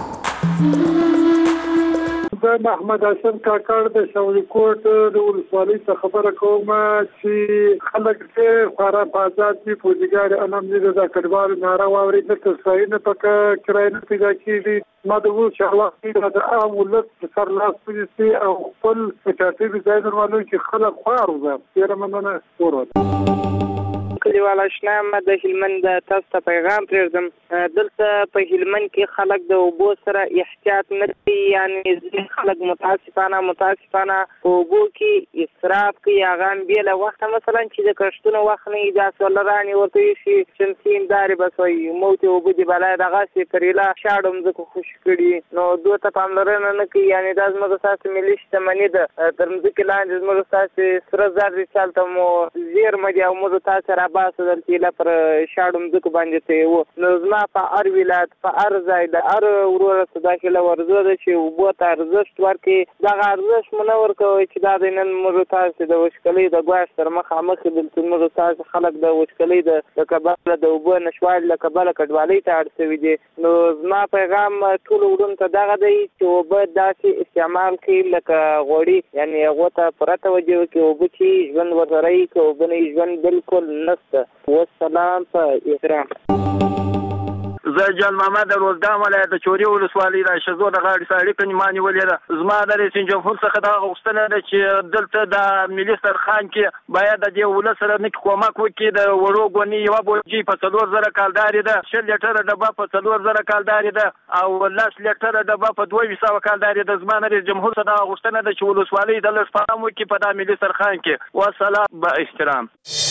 زه محمد حسن کاکړ د شاولیکوټ د ولسوالۍ څخه خبره کوم چې خلک چې خورا په آزاد دي فوجیګار انم دي د کډوالو ناره واوري د تصویر نه پکې کرای نه پیدا کیږي. ما د وو شاولیکوټ د عام ولس سر لاس پولیسي او خپل چاټي ځای درمالو چې خلک خوارو ده یره مننه ورته کلیوال آشنا ما د هلمند تاسو ته پیغام پرېږدم. دلته په هلمند کې خلک د اوبو سره احتیاط نه کوي، یعنی ځینې خلک متاسفانه په اوبو کې اسراف کوي. هغه هم بې له وخته مثلا چې د کښتونو وخت نه وي دا سولرانې ورته ایښي شمسي هندارې بس وایي موت اوبه دي بلا دغسې پرېله شاړو مځکو خوشي کړي نو دوی ته پاملرنه نه کوي. یعنې دا زموږ ستاسې ملي شتمني ده، تر مځکې لاندې زموږ ستاسې سره زر دي چې هلته مو زیرمه دي او موږ تاسې را باسه دلته پر شاړم ځکه باندې ته و نو زما په هر ولایت په هر ځای د هر ورور داخله ورزو ده چې وبو ته ارزښت ورکړي دا ارزښت منور کوي چې دا د نن موږ تاسو د وشکلې د ګواښ تر مخامخ دلته موږ تاسو خلک د وشکلې د کبل د وبو نشوال د کبل کډوالۍ ته اړتوي دي نو زما پیغام ټول وډون ته دغه دی چې وبو داسې استعمال کړي لکه غوړي یعنی هغه ته پرته وجو کې وبو چې ژوند ورسره کوي وبني ژوند بالکل نشته والسلام په احترام زه جان محمد روزګان ولایت د چوري ولسوالۍ د شزو د غاړې ساړي په نیمانی ولې ده زما د رئیس جمهور څخه دا غوښتنه ده چې دلته د ملي خان کې باید د دې ولس سره نک کومک وکړي د وړو غونی یو بوجي په 3000 کالداري ده 6 لیټر ډبه په 3000 کالداري ده او 10 لیټر ډبه په 2200 کالداري ده زما د رئیس جمهور څخه دا غوښتنه ده چې ولسوالۍ د لسپام وکړي په د ملي خان کې والسلام با احترام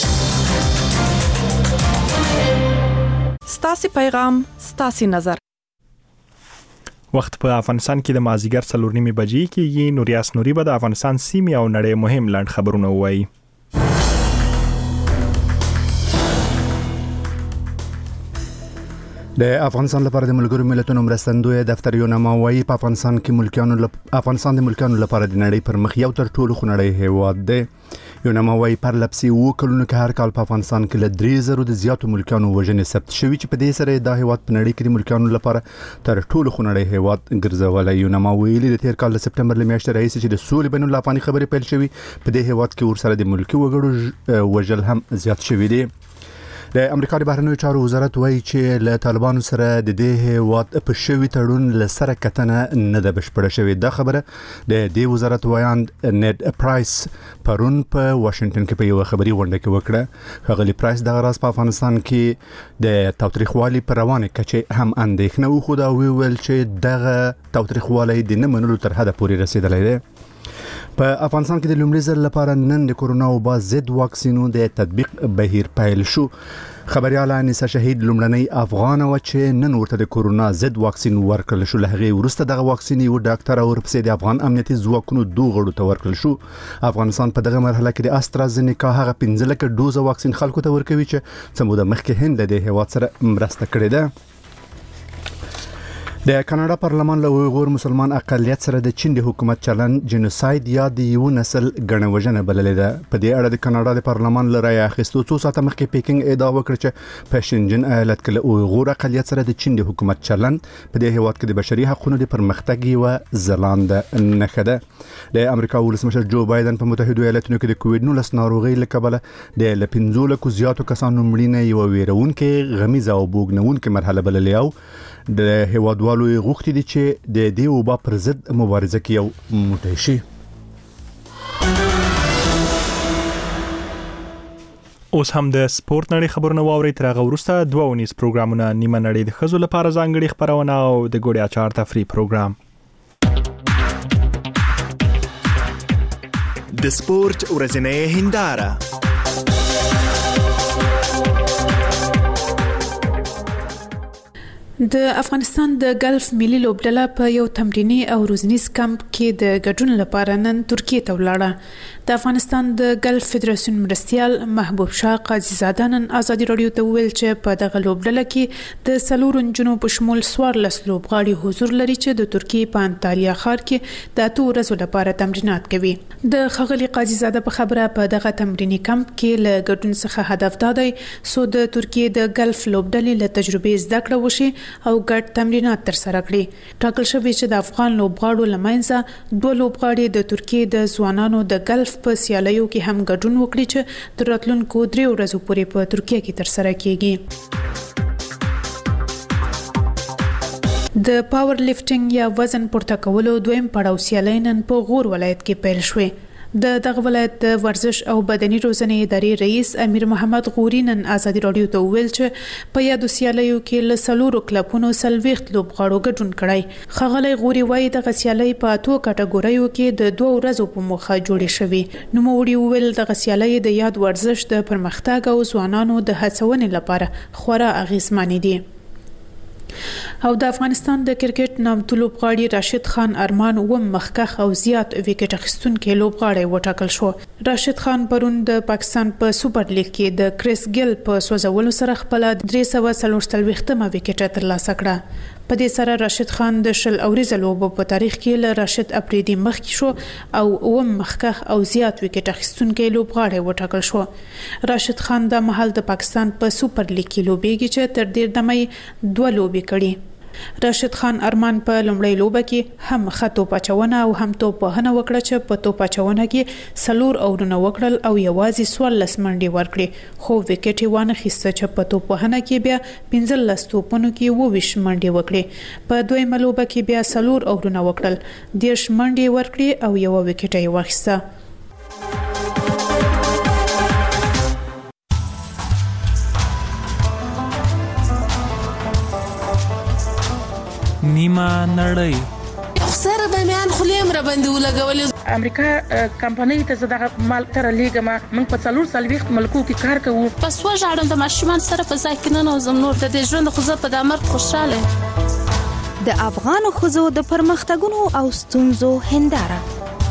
ستاسي پیغام ستاسي نظر وخت په افغانستان کې د مازیګر 4:30 بجې کېږي نوریاس نوري به د افغانستان سیمې او نړۍ مهم لاند خبرونه وایي د افغانستان لپاره د ملګرو ملتونو مرستندوی دفتر یو نامه وايي په افغانستان د ملکانو لپاره د نړۍ پر مخ یو تر ټولو خنړی هیواد دی یو نامه وايي پر لپسي وکړو که هر کال په افغانستان کې ل 3000 د زیاتو ملکانو وژنې ثبت شوي چې په دې سره د هیواد په نړۍ کې د ملکانو لپاره تر ټولو خنړی هیواد ګرځولای یو نامه ویلي د تیر کال د سپټمبر لمیاشتې راهیسې چې د سولې بین الافغاني خبرې پیل شوي په دې هیواد کې ورسره د ملکی وګړو وژل هم زیات شوي دي د امریکا د بهرنیو چارو وزارت وایي چې له طالبانو سره د دې هیواد په شوي تړون له سره کتنه نه ده بشپړه شوې دا خبره د دې وزارت وایاند نیډ پرایس پرون په واشنگټن کې په یو خبري غونډه کې وکړه ښاغلي پرایس د غراس په افغانستان کې د تاوتریخوالي پر روانه کچې هم اندېښنه وخوده او ویل چې دغه تاوتریخوالي د نه منلو تر حده پورې رسیدلی دی په افغانستان کې د لومړي ځل لپاره نن د کورونا وبا ضد واکسینو د تطبیق بهیر پیل شو خبرياله انیسه شهید لومړنۍ افغان و چې نن ورته د کورونا ضد واکسین ورکړل شو لهغه ورسته دغه واکسین یو ډاکټر او ورپسې د افغان امنیتي ځواکونو دوه غړو ته ورکړل شو افغانستان په دغه مرحله کې د استرازینیکا هغه 15 لک ډوز واکسین خلکو ته ورکوي چې سموده مخکې هند د هیواد سره مرسته کړې ده د کاناډا پارلمان له اویغور مسلمان اقلیت سره د چین د حکومت چلن جنوساید یا د یو نسل غنوژنه بللې ده په دې اړه د کاناډا د پارلمان لرای اخیستو څو ساعته مخکې پیکینګ ادعا وکړه چې په شنجن ایالت کې له اویغور اقلیت سره د چین د حکومت چلن په دې هیواد کې د بشري حقوقو د پرمختګ یو ځلانده نښه ده د امریکا ولسمشر جو بایدن په متحده ایالاتونو کې د کووډ-19 ناروغي له کبله د 15 لکو زیاتو کسانو مړینه یو ویرونکې غمیزه او بوګنونکې مرحله بللې او د هیوادوالو غوښتي دي چې د دې وبا پر ضد مبارزه کې یو موټی شي اوس هم د سپورت نړۍ خبرونه واوري تر هغه وروسته دوه ونیس پروګرامونه نیمه نړۍ د ښځو لپاره ځانګړي خبرونه او د ګوډیا چار تفریح پروګرام د سپورت ورځنۍ هنداره د افغانستان د ګلف ملي لوبډله په یو تمرینی او روزنیز کمپ کې د ګډون لپاره نن ترکیه ته ولاړه د افغانستان د ګلف فدراسیون مرستیال محبوب شاه قاضي زاده نن ازادي رادیو ته ویل چې په دغه لوبډله کې د سلور انجونو په شمول 14 لوبغاړي حضور لري چې د ترکیه په انطالیا ښار کې د 2 ورځې لپاره تمرینات کوي د خغلی قاضي زاده په خبره په دغه تمرینی کمپ کې له ګډون څخه هدف دا دی سو د ترکیه د ګلف لوبډلې له تجربې زده کړه وشي او ګډ تمرینات تر سره کړي ټاکل شوی چې د افغان لوبغاړو لمنځه 2 لوبغاړي د ترکیه د ځوانانو د ګلف په سیالیو کې هم ګډون وکړي چې تر راتلونکو 3 ورځې پورې په ترکیه کې تر سره کیږي د پاور لیفټینګ یا وزن پورته کولو دویم پړاو سیالي نن په غور ولایت کې پیل شوې د دغه ولایت د ورزش او بدني روزنې ادارې رئیس امیر محمد غوري نن ازادي رادیو ته ویل چې په یادو سیالیو کې له سلورو کلبونو سلويخت لوبغاړو ګډون کړی خغلی غوري وایي د سیالي په 2 کټګوریو کې د 2 ورځو په موخه جوړې شوې نو وړي ویل د سیالي د یاد ورزش د پرمختګ او ځوانانو د هڅونې لپاره خورا اغیزمن دي او د افغانستان د کرکټ نامتو لوبغاړي راشد خان ارمان مخکخ او زیات وکټ اخیستونکي لوبغاړی وټاکل شو. راشد خان پرون د پاکستان په سوپر لیګ کې د کریس ګیل په سوځولو سره خپل 340 وکټ ترلاسه کړه. په دې سره راشد خان د شل اوریزه لوبو په تاریخ کې له راشد افریدي مخکې شو او مخکخ او زیات وکټ اخیستونکي لوبغاړی وټاکل شو. راشد خان د مهال د پاکستان په سوپر لیګ کې لوبېږي چې تر ډیر دمه 2 لوبې کړي. راشد خان ارمان په لومړۍ لوبه کې هم خطو پچونه او هم توپ وهنه وکړه چې په توپ پچونه کې 4 اورونه وکړل او یوازې 14 منډې ورکړې خو وکټ یې وانه خسته چې په توپ وهنه کې بیا 15 توپونو کې 20 منډې وکړې. په دویمه لوبه کې بیا 4 اورونه وکړل 10 منډې ورکړې او یو وکټ یې واخیسته. نیمه نړۍ سره د میان خلیم را باندې ولګولې. امریکا کمپنۍ ته زداغه مال تر لیګه موږ په 4 ملکو کې کار کوو. پس وژاړم د ماشومان سره په ځای کې نه نوزم نور د ژوند خو زه په دمر خوشاله. د افغان خزو د پرمختګونو او ستونزو هنداره.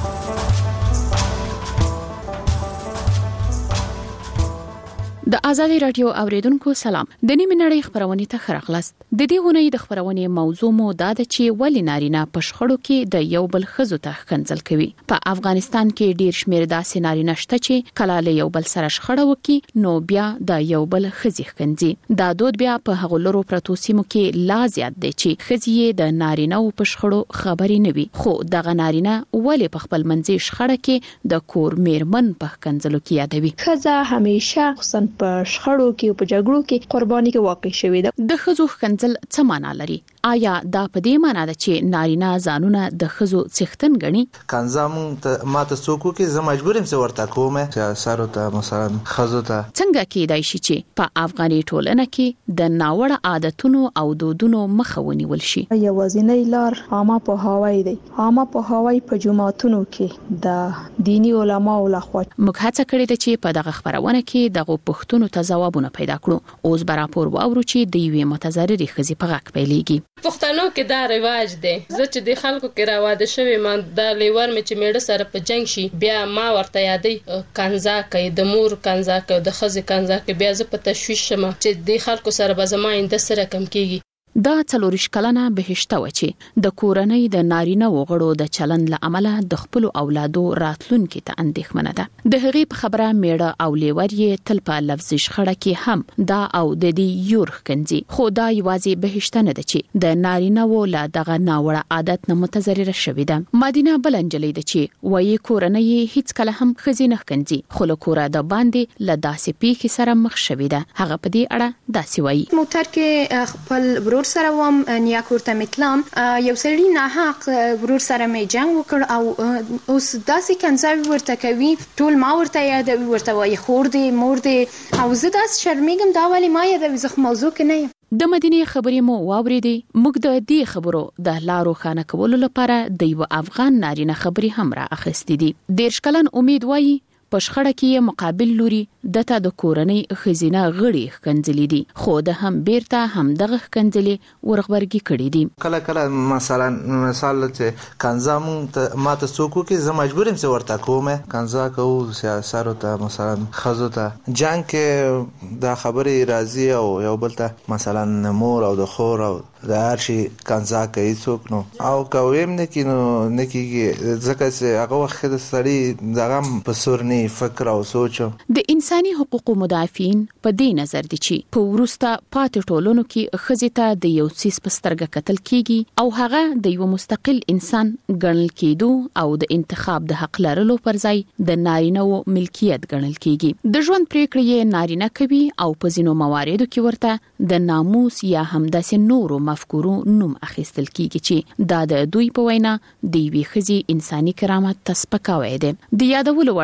د آزادي رادیو اوریدونکو سلام. د نیمه نړۍ خبرونه ته خراغلاست. د دې غونې د خبرونه موضوع مو دا ده چې ولې نارینه په شخړو کې د یو بل خزو ته کنځل کوي. په افغانستان کې ډیر شمیر داسې نارینه شته چې کله له یو بل سره شخړه وکړي نو بیا د یو بل خزي کنځي. دا دود بیا په هغو لورو پرتو سیمو کې لا زیات دی چې خزي د نارینه په شخړو خبرې نه وي. خو دغه نارینه ولې په خپل منځي شخړه کې د کور میرمن په کنځلو کې یادوي. خزه همیشه خصن په شخړو کې او په جګړو کې قرباني کې واقع شوی ده. د خزو کنځل څه معنا لري؟ آیا دا په دې معنا ده چې نارینه ځانونه د خزو څښتن غني؟ کنځم ته ماته څوک کې زه مجبورم چې ورته کومه چې سارو ته مثلا خزو ته څنګه کېدای شي چې په افغاني ټولنه کې د ناوړه عادتونو او دودونو مخه ونیول شي؟ یوازینی لار عامه په هوای دی. عامه په هوای په جماعتونو کې د دینی علماو لخوا موږ هڅه کړې ده چې په دغه خبرونه کې دغه پښتون ته ځوابونه پیدا کړو. اوس براپور واورو چې د یوې متضررې خزي په غږ پیلېږي. پښتنو کې دا رواج دی. زه چې د خلکو کې راواده شوی من د لیور مې چې میړه سره په جنگ شي بیا ما ورته یادې کنزا کوي د مور کنزا کوي د خزي کنزا کوي بیا زه په تشویش شم چې د خلکو سره به زما انده سره کم کیږي. دا 40 کلنه بهشته و چې د کورنۍ د نارینه وغړو د چلند لامل د خپل اولادو راتلونکي ته اندېښمنه ده. د هغې په خبره میړه او لیور یې تل په لفظي شخړه کې هم دا او د دې یور کنځي. خو دا یوازې بهشته نه ده چې د نارینه و لا دغه ناوړه عادت نه متضرره شوې ده. مدینه بلنجلې ده چې وایي کورنۍ هیڅ کله هم خزینه کنځي خو له کوره د باندې له داسې پیښې سره مخ شوې ده. هغه په دې اړه داسې وایي. موټر کې خپل سره وم نیا کوړه متلام یو سړی نه حق ورور سره مې جنگ وکړ او اوس داسې کنځاوي ورته کوي ټول ما ورته یادوي ورته وایي خور دې مور دې او زه داس شرمېږم دا ولې ما یادوي زه موضوع کې نه یم. د مدینه خبرې مو واورېدې. موږ د دې خبرو د لارو خانه کولو لپاره د یو افغان نارینه خبري هم را اخستې دي. 10 کلن امید وایي په شخړه کې مقابل لوري دته د کورنۍ خزینه غړي کنځلې دي خو د هم بیرته هم دغه کنځلې ورغبرګي کړې دي. کله کله مثلا مثال چې کنځم ته ماته څوک کې زه مجبورم چې ورته کومه کنځا کوو سیاسارو ته مثلا خزو ته جنگ کې دا خبرې راځي او یو بل ته مثلا مور او د خور او د هر شي کنځا کوي څوک نو او کویم نه کینو نه کیږي ځکه چې هغه وخت د سړی دغه په سورني فکر او سوچ. د انساني حقوقو مدافعین په دې نظر دي چې په ورسته پاتې ټولنو کې خزي ته د یو سیس په سترګه کتل کیږي او هغه د یو مستقل انسان ګڼل کېدو او د انتخاب د حق لرلو پر ځای د نارینه و ملکیت ګڼل کیږي. د ژوند پریکړې یې نارینه کوي او په ځینو مواردو کې ورته د ناموس یا هم د نورو مفکورو نوم اخیستل کیږي چې دا د دوی په وینا د یوې خزي انساني کرامت ته سپکاوی دی. د یادولو وړ ده چې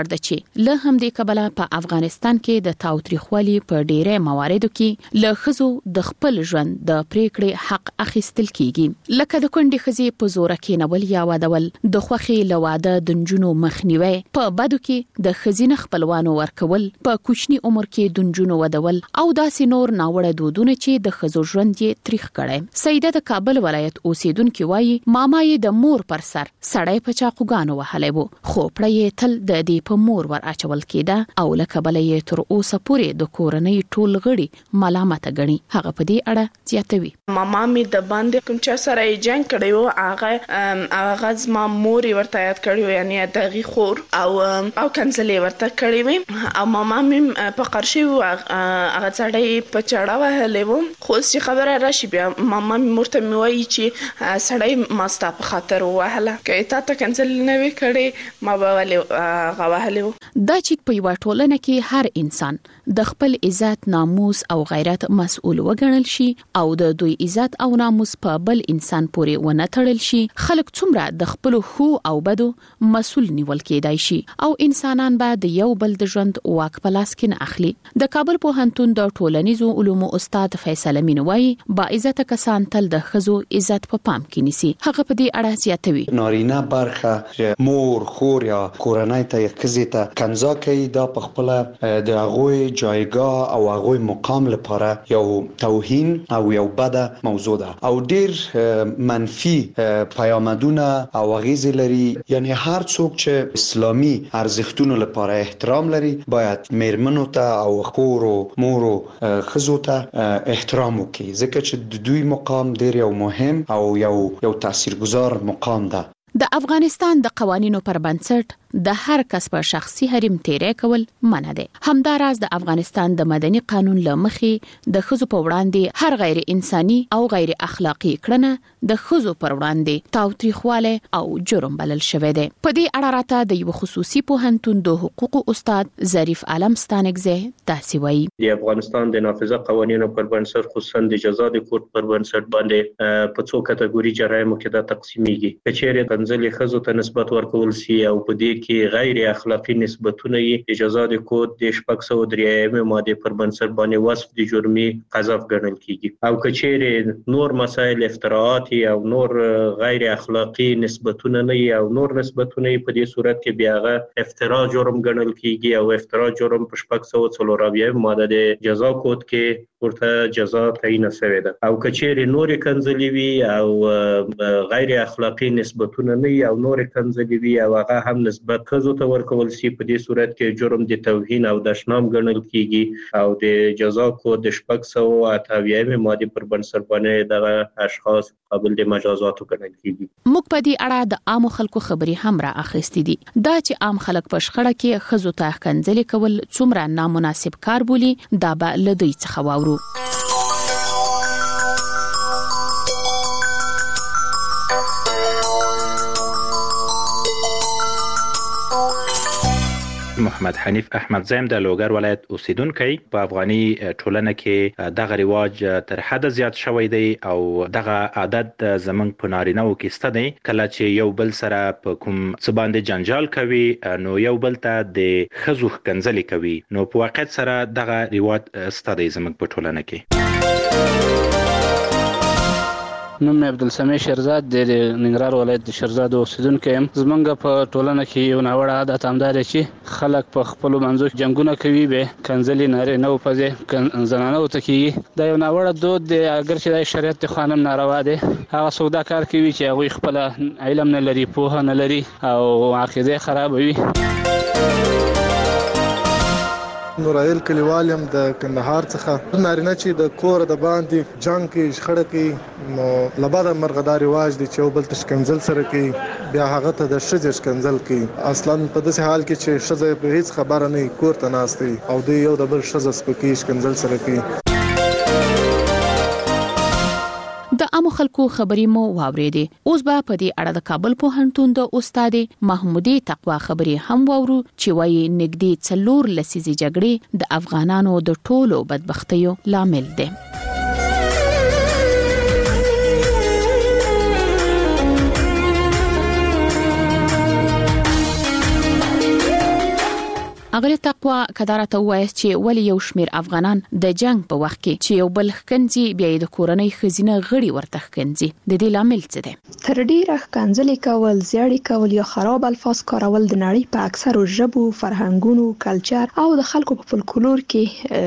له همدې کبله په افغانستان کې د تاوتریخوالي په ډیره مواردو کې له خزو د خپل ژوند د پریکړې حق اخیستل کیږي، لکه د کونډې خزې په زور کې نول یا وادول، د خوخي لواده د نجونو مخنیوي، په بدو کې د خزینه خپلوانو ورکول، په کوچني عمر کې د نجونو ودول او داسې نور ناوړه دودونه چې د خزو ژوند یې تریخ کړي. سیده د کابل ولایت اوسیدونکو وایي ماما یې د مور پر سر سړی په چاقوګانو وهلی وو، خو پړه یې تل د دې په مور ور اچول کېده او له کبله یې تر اوسه پورې د کورنۍ ټول غړي ملامت غني. هغه په دې اړه زیاتوي. ماما می د باندې کوم چې سره یې جنگ کړی وو، هغه زما مور ورته یاد کړی، یعنی دغه خور او کنسلې ورته کړی وي او ماما می په قرشي هغه ځړې په چړا وهلې وو. خو چې خبره راشي بیا ماما می مرته می وایي چې سړی ماستا په خاطر وهله، کې تا ته کنسل نه وی کړی ما به ولې غوهلې وو. دا چې په یو ټولنه کې هر انسان د خپل عزت، ناموس او غیرت مسؤل وګڼل شي او د دوی عزت او ناموس په بل انسان پورې ونه تړل شي، خلک څومره د خپل خو او بدو مسؤل نیول کېدای شي او انسانان به د یو بل د ژوند واک په لاس کې نه اخلي. د کابل پوهنتون د ټولنیزو علومو استاد فیصل امین وایي با عزت کسان تل د خزو عزت په پام کې نیسي. هغه په دې اړه زیاتوي. نارینه برخه مور، خور یا کورنۍ ته خزې ته کنځا کوي، دا په خپل د هغوی جایګاه او هغوی مقام لپاره یو توهین او یو بده موضوع ده او ډیر منفي پیامدونه او اغیزې لري. یعنی هر څوک چې اسلامي ارزښتونو لپاره احترام لري باید میرمنو ته او خور او مور او خزو ته احترام وکړي، ځکه چې د دوی مقام ډیر یو مهم او یو تاثیرگذار مقام ده. د افغانستان د قوانینو پر بنسټ د هر کس په شخصي حریم تیرې کول منع دي. همداراز د افغانستان د مدني قانون لمخې د خزو په وړاندې هر غیر انساني او غیر اخلاقی کړنه د خزو پر وړاندې تاوتریخواله او جرم بلل شوی دی. په دې اړه راته د یو خصوصي پوهنتون د حقوقو استاد ظریف عالم ستانکزه تاسو وایي د افغانستان د نافذه قوانینو پر بنسټ خصوصا د جزا د کوډ پر بنسټ باندې په څو کټګوري جرایمو کې دا تقسیمیږي. کچېره کنځلې خزو ته نسبت ورکول سي او په دې کې غیر اخلاقی نسبتونه یې جزا د کوډ د 603 ماده پر بنسټ باندې وصف د جرمي قذف ګڼل کیږي او کچېره نور مسائل افتراءات او نور غیر اخلاقی نسبتونه نه او نور نسبتونه په دې صورت کې بیا افتراء جرم ګڼل کیږي او افتراء جرم په 603 ماده د جزا کوډ کې ورته جزا تعین شوې ده او کچېره نور کنځلې وي او غیر اخلاقی نسبتونه نه او نور کنځلې وي او هغه هم نسبت خزو ته ورکول شي، په دې صورت کې جرم د توهین او د شنام ګڼل کیږي او د جزا کوډ 628 ماده پر بنسټ باندې د اشخاص قابل د مجازاتو ګڼل کیږي. موږ په دې اړه د عام خلکو خبري هم را اخیستې دي. دا چې عام خلک په شخړه کې خزو ته کنځلې کول څومره نامناسب کار بولي دا به لدی څخه واورو. محمد حنیف احمد زیم د لوګر ولایت اوسیدونکی. په افغاني ټولنه کې دغه رواج تر حد زیات شوی دی او دغه عادت زمنګ په نارینه‌و کې ست دی. کله چې یو بل سره په کوم څه باندې جنجال کوي نو یو بل ته د خزو کنځلې کوي، نو په واقعیت سره دغه رواج ست دی زمنګ په ټولنه کې. نوم عبدالسمیع شیرزاد د ننګرهار ولایت د شیرزاد اوسیدونکی یم. زمونږ په ټولنه کې یو ناوړه عادت همدا دی چې خلک په خپلو منځو کې جنګونه کوي، به کنځلې نارینه‌و په ځای زنانه‌و ته کېږي. دا یو ناوړه دود دی، اگر چې د شریعت د خوا هم ناروا دی. هغه څوک دا کار کوي چې هغوی خپله علم نه لري، پوهه نه لري او عقیده خرابوي. نورایل کلیوال یم د کندهار څخه. نارینه چې د کور د باندې جنګ کې شخړه کوي نو لباده مرغدار رواج دی چې یو بل تشکنځل سره کوي، بیا هغه ته د ښځې ښکنځل کوي. اصلا په داسې حال کې چې ښځه په هیڅ خبره نه کور ته ناست وي او دوی یو د بل ښځه سپکوي، ښکنځل سره کوي. د عامو خلکو خبرې مو واورېدې. اوس به په دې اړه د کابل پوهنتون د استاد محمودي تقوا خبرې هم واورو چې وايي نږدې 4 لسیزې جګړې د افغانانو د ټولو بدبختیو لامل دي. اغلی تقوا کدارته وایي چې ولی یو شمیر افغانان د جنگ په وخت کې چې یو بل ښکنځي بیا د کورنۍ خزینه غړي ورته ښکنځي د دې لامل څه دی؟ تر ډیره ښکنځلې کول، زیاړې کول یا خراب الفاظ کارول د نړۍ په اکثرو ژبو، فرهنګونو، کلچر او د خلکو په فولکلور کې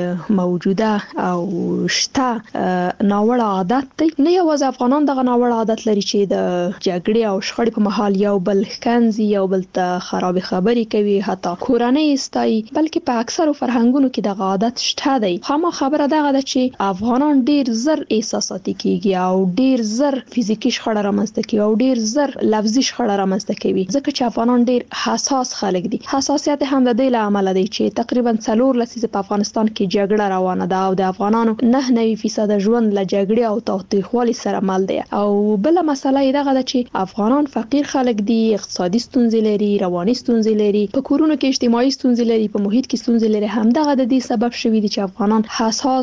موجوده او شته ناوړه عادت دی. نه یوازې افغانان دغه ناوړه عادت لري چې د جګړې او شخړې په مهال یو بل ښکنځي، یو بل ته خراب خبرې کوي، حتی کورنۍ استایي، بلکې په اکثرو فرهنګونو کې دغه عادت شته دی. خامہ خبره دغه ده چې افغانان ډیر زر احساساتي کیږي او ډیر زر فزیکی شخړه رامنځته کوي او ډیر زر لفظي شخړه رامنځته کوي، ځکه چې افغانان ډیر حساس خلک دي. حساسیت هم د دې له امله دی چې تقریبا 4 لسیزه په افغانستان کې جګړه روانه ده او د افغانانو 99% ژوند له جګړې او تاوتریخوالي سره مل دی. او بل مسله یې دغه ده چې افغانان فقیر خلک دي، اقتصادي ستونزې لري، رواني ستونزې لري، په کورونو کې اجتماعي ستونزې لري، په محیط کې ستونزې لري. هم دغه د دې سبب شوی دی چې افغانان حساس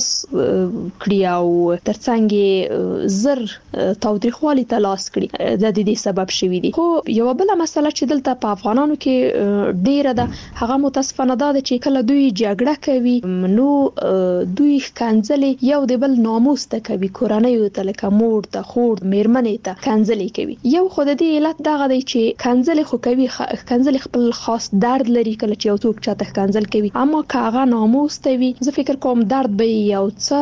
کړي او ترڅنګ زر تاوتریخوالي ته لاس کړي، د دې سبب شوی دی. خو یو بل مسله چې دلته په افغانانو کې ډیره ده هغه متاسفانه ده چې کله دوی جګړه کوي نو دوی ښکنځلې یو د بل ناموس ته کوي، کورنۍ ته لکه مور ته، خور، میرمنې ته ښکنځلې کوي. یو خو د دې علت دغه دی چې ښکنځلې خو کوي، ښکنځلې خپل خاص درد لري کله چې یو څوک چاته ښکنځل کوي، اما که هغه ناموس ته وي زه فکر کوم درد به یو څه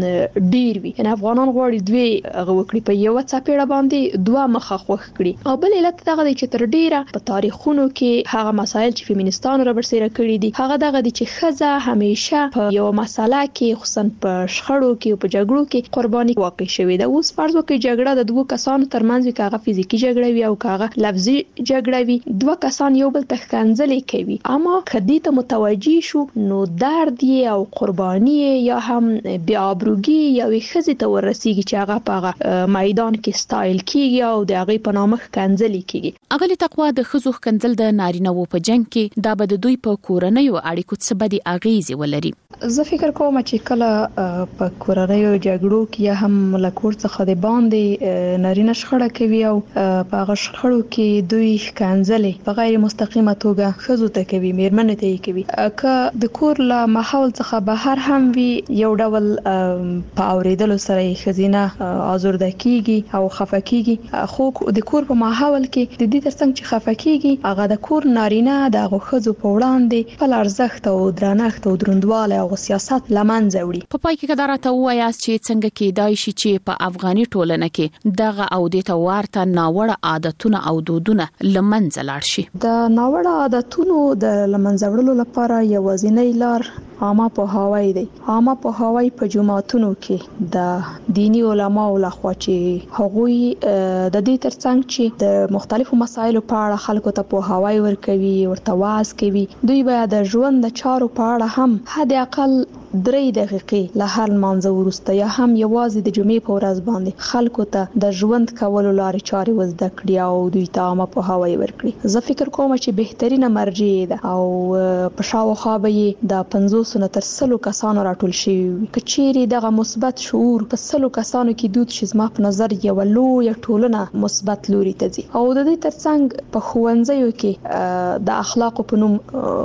ډیر وي. یعنی افغانان غواړي دوی هغه وکړي په یو څاپېړه باندې دوه مخه خوښ کړي. او بل علت دغه دی چې تر ډیره په تاریخونو کې هغه مسایل چې فیمینیستانو را برسېره کړي دي هغه دغه دی چې ښځه همیشه په یو مسله کې خصوصا په شخړو کې او په جګړو کې قرباني واقع شوې ده. اوس فرض وکړئ جګړه د دوه کسانو ترمنځ وي، که هغه فزیکی جګړه وي او که هغه لفظي جګړه وي، دوه کسان یو بل ته ښکنځلې کوي، اما کدی ته متوجي شو نو درد او قرباني یا هم بیا ابروګي یا ښځې ته ورسیږي چې هغه په میدان کې سټایل کیږي او د هغه په نامه ښکنځلې کیږي. اغلی تقوا د ښځو ښکنځل د نارینه‌وو په جنگ کې دا به د دوی په کورنیو اړیکو څه بدې اغیزې ولري؟ زه فکر کوم چې کله په کورنیو جګړو کې یا هم له کور څخه د باندې نارینه شخړه کوي او په هغه شخړو کې دوی ښکنځلې په غیر مستقیمه توګه ښځو ته کوي، میرمنې ته کوي، که د کور له ماحول څخه بهر هم وي یو ډول په اوریدلو سره ښځینه آزرده کیږي او خفه کیږي. خو د کور په ماحول کې د دې ترڅنګ چې خفه کیږي هغه د کور نارینه د ښځو په وړاندې په ارزښت او درنښت او دروندواله او سیاست لمنځه وړي. په پای کې کدارته وایاست چې څنګه کېدای شي چې په افغاني ټولنه کې دغه او د توارته ناوړه عادتونه او دودونه لمنځه لاړ شي؟ د ناوړه عادتونو د لمنځه وړلو لپاره یوازینی لار عامه پوهاوی دی. عامه پوهاوی په جماعتونو کې د دینی علماو لخوا چې هغوی د دې ترڅنګ چې د مختلفو مسایلو په اړه خلکو ته پوهاوی ورکوي، ورته واعظ کوي، دوی باید د ژوند د چارو په اړه هم حد اقل 3 دقیقې له هر مانځه وروسته یا هم یوازې د جمعې په ورځ باندې خلکو ته د ژوند کولو لارې چارې وزده کړي او دوی ته عامه پوهاوی ورکړي. زه فکر کوم چې بهترینه مرجع ده او په شاوخوا به د 50 نه تر 100 کسانو راټول شي. کچېری دغه مثبت شعور په 100 کسانو کې دود شي زما په نظر یو لویه ټولنه مثبت لوري ته ځي. او د دې ترڅنګ په ښوونځیو کې د اخلاق په نوم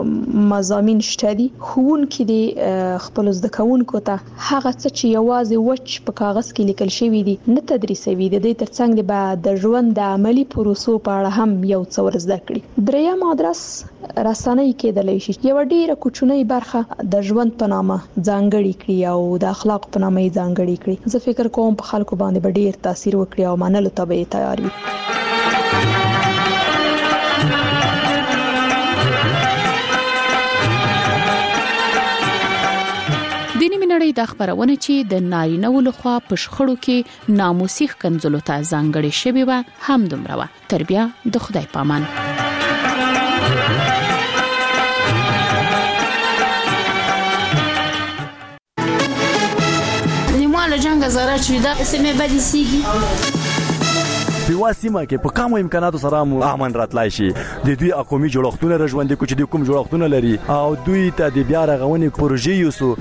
مضامین شته دي. ښوونکي دي خپل زده کوونکو ته هغه څه چې یوازې وچ په کاغذ کې لیکل شوی دي نه تدریسوي، د دې ترڅنګ د ژوند د عملی پروسو په اړه هم یو څه ورزده کړي. دریم ادرس رسنۍ کېدلی شي یو ډیره کوچنۍ برخه د ژوند په نامه ځانګړي کړي او د اخلاق په نامه ځانګړي کړي. زه فکر کوم په خلکو باندې به ډیر تاثیر وکړي او منلو ته به تیار وي. د نیمې نړۍ د خبرونه چې د نارینه‌و لخوا په شخړو کې ناموسي ښکنځلو ته ځانګړې شوې وه هم دومره وه. تر بیا د خدای پامان. نیمه جنگ زره چې دا سمې بدې سیږي په واسمه کې په کوم امکاناتو سره امن راتلای شي. د دوی قومي جوړښتونه رژوندې کوچ دي کوم جوړښتونه لري او دوی ته د بیا رغونې پروژې یوسو.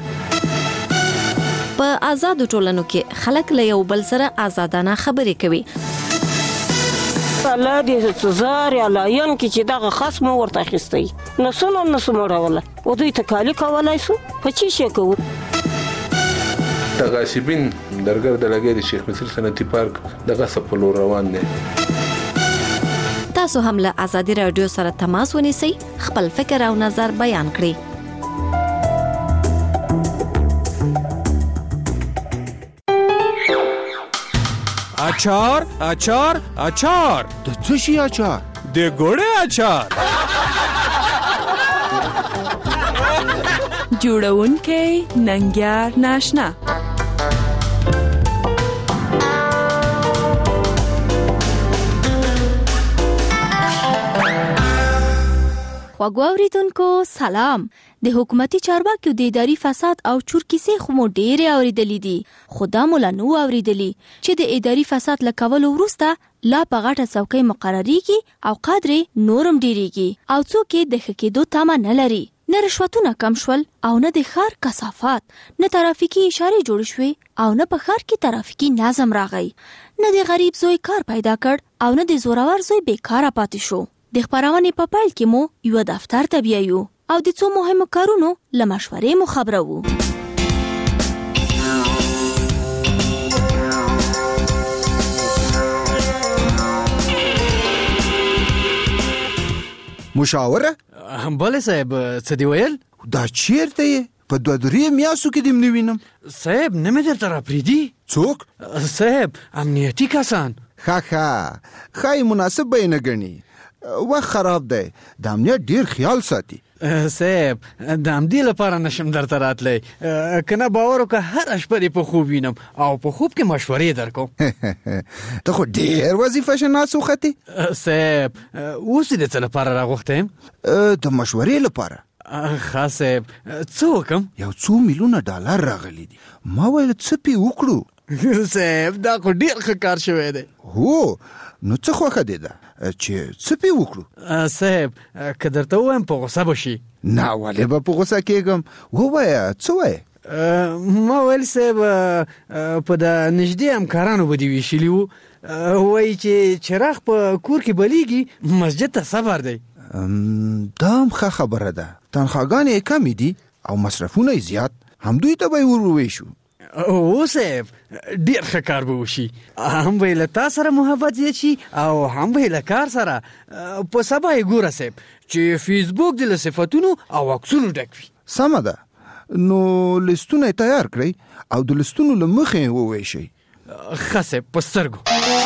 په آزادو ټولنو کې خلک له یو بل سره آزادانه خبرې کوي. الله دې زار یا لاین کې چې دغه خصم ورته اخیستی نو څنګه نسو مړوله او دوی ته کالی کولای شو په چی شي کوو د غاصبین درګر د لګي د شیخ مصر صنعتي پارک د غصب په لور روان دي تاسو هم له آزادي رادیو سره تماس ونیسئ خپل فکر او نظر بیان کړئ اچار اچار اچار د څه شي اچار د ګوړې اچار جوړونکی ننګیار ناشنا خواږه اوریدونکو سلام د حکومتي چارواکو د اداري فساد او چور کیسې خو مو ډېرې اورېدلې دي خو دا مو لا نو اورېدلې چې د اداري فساد له کولو وروسته لا په غټه څوکۍ مقرریږي او قدرې نورم ډېریږي او څوک یې د ښه کېدو تمه نه لري نه رشوتونه کم شول او نه د ښار کثافات نه ترافیکي اشارې جوړې شوې او نه په ښار کې ترافیکي نظم راغی نه د غریب زوی کار پیدا کړ او نه د زورور زوی بیکاره پاتې شو د خبرونې په پیل کې مو یو دفتر ته بیایو او د څو مهمو کارونو له مشورې مو خبرو مشاوره بله صاحب څه دی ویل دا چیرته یې په 2-3 میاشتو کې دې نه وینم صاحب نه مې درته راپرېږدي څوک صاحب امنیتي کسان ښایي مناسب به یې نه ګڼي وخت خراب دی د امنیت ډېر خیال ساتي صاحب د همدې لپاره نشم درته راتلی که نه باور وکړه هره شپه دې په خوب وینم او په خوب کې مشورې درکوم ته خو ډېر وظیفه شناس وختې صاحب اوس دې څه لپاره راغوښتی یم د مشورې لپاره ښه صاحب څه وکړم یو څو میلیونه ډالر راغلي دي ما ویل څه پې وکړو صاحب دا خو ډېر ښه کار شوی دی هو نو څه خوښه دې ده چې څه پې وکړو صاحب که درته ووایم په غوسه به شي نه ولې به په غوسه کېږم ووایه څه وایې ما ویل صاحب په د نږدې همکارانو به دې ویشلي وو وایي چې چراغ په کور کې بلیږي مسجد ته صبر دی دا هم ښه خبره ده تنخواګانې یې کمې دي او مصرفونه یې زیات همدوی ته به یې ورویشو او صاحب ډیر ښه کار به وشي هم به له تا سره محبت زیات شي او هم به له کار سره په سبا یې ګوره صاحب چې فیسبوک د له صفتونو او عکسونو ډک وي سمه ده نو لیستونه یې تیار کړئ او د لیستونو له مخې یې وویشئ ښه صاحب په سترګو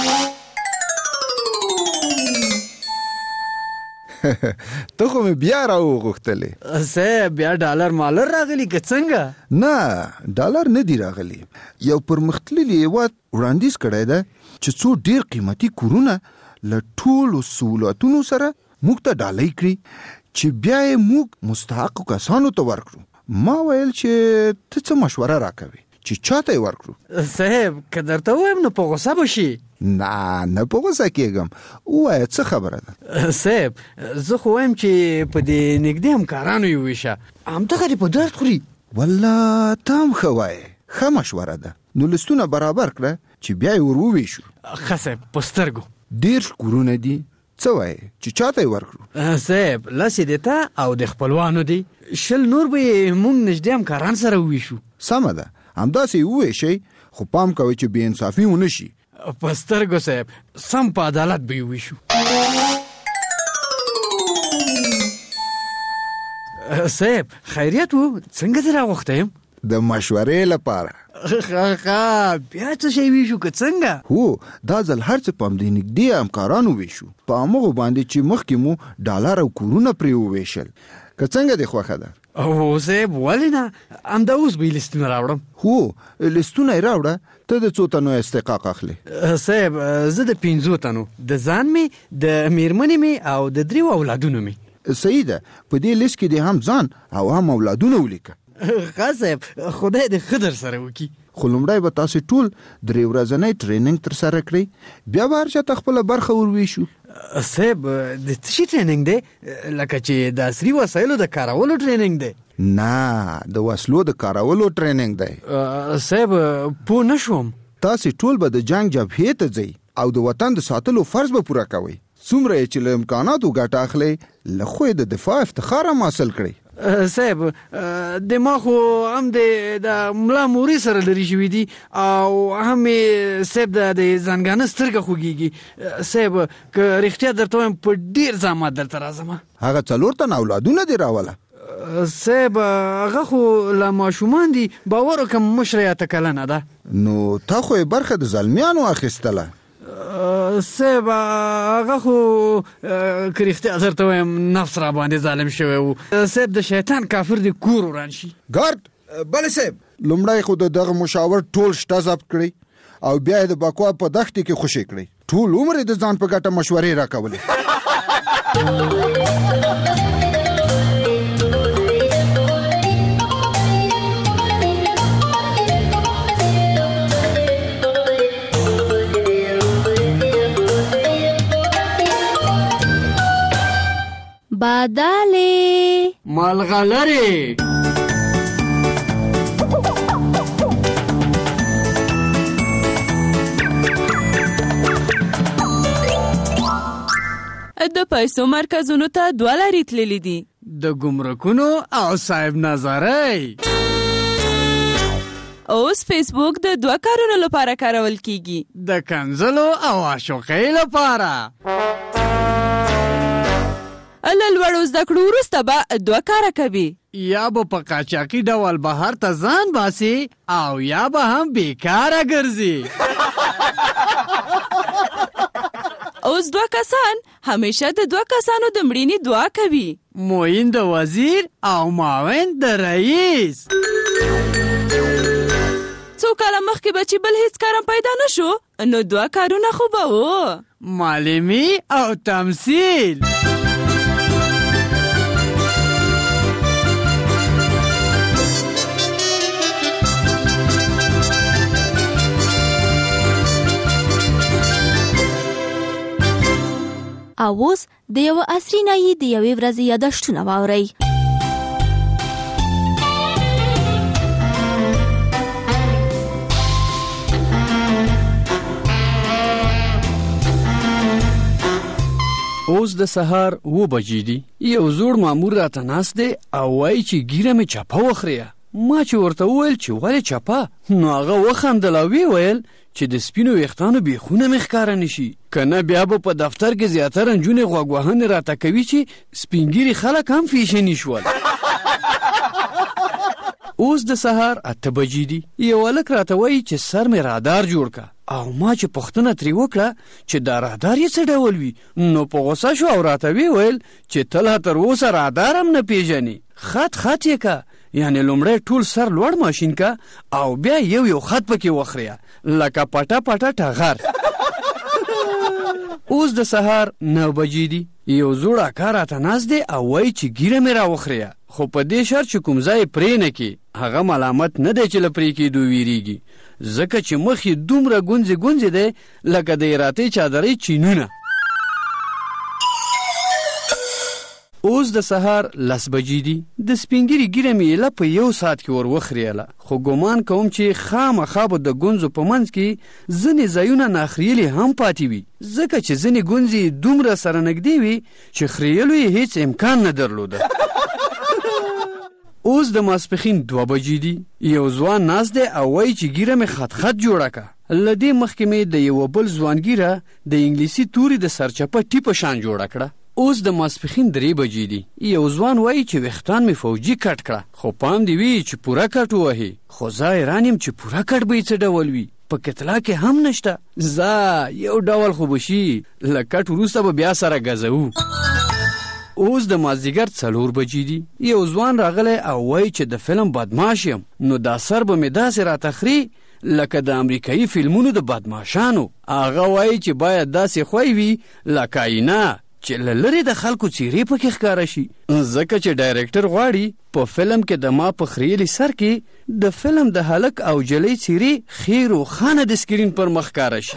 ته خو مې بیا راوغوښتلې صاحب بیا ډالر مالر راغلی که څنګه نه ډالر نه دی راغلی یو پرمختللی هېواد وړاندیز کړی ده چې څو ډېر قیمتي کورونه له ټولو سهولتونو سره موږ ته ډالۍ کړي چې بیا یې موږ مستحقو کسانو ته ورکړو ما ویل چې ته څه مشوره راکوي چې چاته یې ورکړو صاحب که درته ووایم نو په غوسه به شي نه په غوسه کېږم ووایه څه خبره ده صاحب زه خو وایم چې په دې نږدې همکارانو یې وویشه همدغه دې په درد خوري والله ته هم ښه وایې ښه مشوره ده نو لستونه برابر کړه چې بیا یې ور وویشو ښه صاحب په سترګو 10 کورونه دي څه وایې چې چاته یې ورکړو صاحب 10 دې ته او د خپلوانو دي 20 نور به یې موږ نږدې همکاران سره وویشو سمه ده همداسې یې وویشئ خو پام کوئ چې بې انصافي ونه شي په سترګو صاحب سم په عدالت به یې وویشو صاحب خیریت و څنګه دې راغوښتی یم د مشورې لپاره بیا څه شی ویشو که څنګه هو دا ځل هر څه په همدې نږدې همکارانو ویشو په همغو باندې چې مخکې مو ډالر او کورونه پرې وویشل که څنګه دې خوښه ده هو صاحب ولې نه همدا اوس به یې لیستونه راوړم هو لیستونه یې راوړه ته د څو تنو استحقاق اخلي صاحب زه د 15 تنو د ځان مې د میرمنې مې او د 3 اولادونو مې صحیح ده په دې لیست کې دې هم ځان او هم اولادونه ولیکه ښه صاحب خدای دې ښه در سره وکړي خو لومړی به تاسې ټول 3 ورځنی ټریننګ ترسره کړئ بیا به هر چاته خپله برخه ورویشو صاحب د څه شي ټریننګ دی لکه چې د عصري وسایلو د کارولو ټریننګ دی نه د وسلو د کارولو ټریننګ دی صاحب پوه نه شوم تاسې ټول به د جنگ جبهې ته ځئ او د وطن د ساتلو فرض به پوره کوئ. څومره چې له امکاناتو ګټه اخلئ له خو د دفاع افتخار هم حاصل کړئ. صاحب د ما خو هم د ملا موري سره لري شوي دي او هم صاحب د ځانګانه سترګه خوږیږي. صاحب که رښتیا درته وایم په ډېر زحمت درته راځم. هغه 4 تنه اولادونه دې راوله؟ صاحب هغه خو له ماشومان دي، باور وکړم مشره اته کلنه ده. نو تا خو یې برخه د زلمیانو اخیستله. صاحب هغه خو که رښتیا درته وایم نفس را باندې ظالم شوی و. صاحب د شیطان کافر دی کور وران شي. ګارد بله صاحب، لومړی خو د دغه مشاور ټول شته ضبط کړئ او بیا یې د بکوا په دښتې کې خوشې کړئ. ټول عمر یې د ځان په ګټه مشورې راکولې. باداله ملغلره د پیسو مرکزونو ته 2 لارې تللي دي، د ګمرکونو او صاحب نظرۍ. اوس فیسبوک د 2 کارونو لپاره کارول کیږي، د کنځلو او عاشقۍ لپاره. له لوړو زده کړو وروسته به 2 کاره کوي، یا به په قاچاقي ډول بهر ته ځان باسي او یا به هم بیکاره ګرځي. اوس 2 کسان همیشه د 2 کسانو د مړینې دعا کوي، معین د وزیر او معاون د رئیس. څو کاله مخکې به چې بل هیڅ کارم پیدا نشو نو 2 کارونه خو به و، معلمي او تمثیل. او اوس د یو عصري نایي د یوې ورځې یادښتونه واورئ. اوس د سهار 2 بجې دي. یو زوړ مامور راته ناست دی او وایي چې ګیره مې چپه وخریه. ما چې ورته وویل چې ولې چپه، نو هغه وخندل او ویل چې د سپینو ویښتانو بیخونه مې ښکاره نشي، کنه بیا به په دفتر کې زیاتره نجونې غوږ وهنې راته کوي چې سپینګیري خلک هم فیشني شول. اوس د سهار 8 بجې دي. یو هلک راته وایي چې سر مې رادار جوړ که او ما چې پوښتنه ترې وکړه چې دا رادار یې څه ډول وي، نو په غوسه شو او راته ویل چې ته لا تر اوسه رادار هم نه پیژنې. خط یې که، یعنی لومړی ټول سر لوړ ماشین که او بیا یو خط پکې وخریه لکه پټه پټه ټغر. اوس د سهار 9 بجې دي. یو زوړ اکا راته ناست دی او وایي چې ګیره مې راوخریه، خو په دې شرط چې کوم ځای پرې نه کړي. هغه ملامت نه دی چې له پرې کېدو ویریږي، ځکه چې مخ یې دومره ګونځې دی لکه د ایراتۍ چادرۍ چینونه. اوس د سهار 10 بجې دي. د سپینګیري ګیره مې یې په 1 ساعت کې ور وخریله، خو ګمان کوم چې خامخا به د ګونځو په منځ کې ځینې ځایونه ناخریلې هم پاتې وي، ځکه چې ځینې ګونځې دومره سره نږدې وي چې خریلو یې هیڅ امکان نه درلوده. اوس د ماسپښین 2 بجې دي. یو ځوان ناست دی او وایي چې ګیره مې خط جوړه که. له دې مخکې مې د یو بل ځوان ګیره د انګلیسي توري د سرچپه ټیپه شان جوړه کړه. اوس د ماسپښین 3 بجې دي. یو ځوان وایي چې ویښتان مې فوجي کټ کړه، خو پام دې وي چې پوره کټ ووهي. خو زه حیران یم چې پوره کټ به یې څه ډول وي، په کتلا کې هم نشته. زه یو ډول خو به شي، له کټ وروسته به بیا سره ګزوو. اوس د مازدیګر 4 بجې دي. یو ځوان راغلی او وایي چې د فلم بدماش یم، نو دا سر به مې داسې راتخري لکه د امریکایي فلمونو د بدماشانو. هغه وایي چې باید داسې خوی وي لکه آینه چې له لرې د خلکو څیرې پکې ښکاره شي، ځکه چې ډایرکټر غواړي په فلم کې د ما په خریلي سر کې د فلم د هلک او جلۍ څیرې ښې روښانه د سکرین پر مخ ښکاره شي.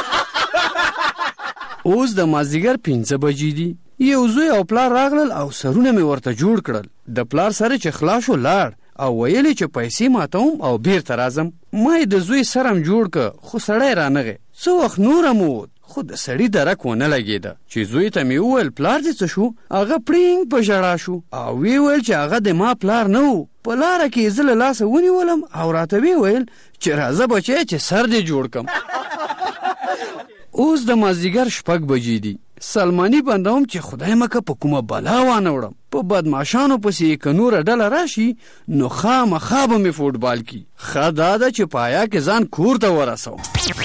اوس د مازدیګر 5 بجې دي. یو زوی او پلار راغلل او سرونه مې ورته جوړ کړل. د پلار سره چې خلاص شو لاړ او ویلې چې پیسې ماتوم او بیرته راځم. ما یې د زوی سرم جوړ که خو سړی رانغی. څه وخت نوره مو ووت خو د سړي درک ونه لګېده چې زوی ته مې وویل پلار دې څه شو؟ هغه پړینګ په ژړا شو او وی ویل چې هغه د ما پلار نه و. په لاره کې زه له لاسه ونیولم او راته وی ویل چې راځه بچی چې سر دې جوړ کم. اوس د مازدیګر 6 بجې دي. سلماني بندوم چې خدای مکه په کومه بلا وانه وړم. په بدماشانو پسې که نوره ډله راشي نو خامخا به مې فوټبال کی. ښه دا ده چې پایا کې ځان کور ته ورسوم.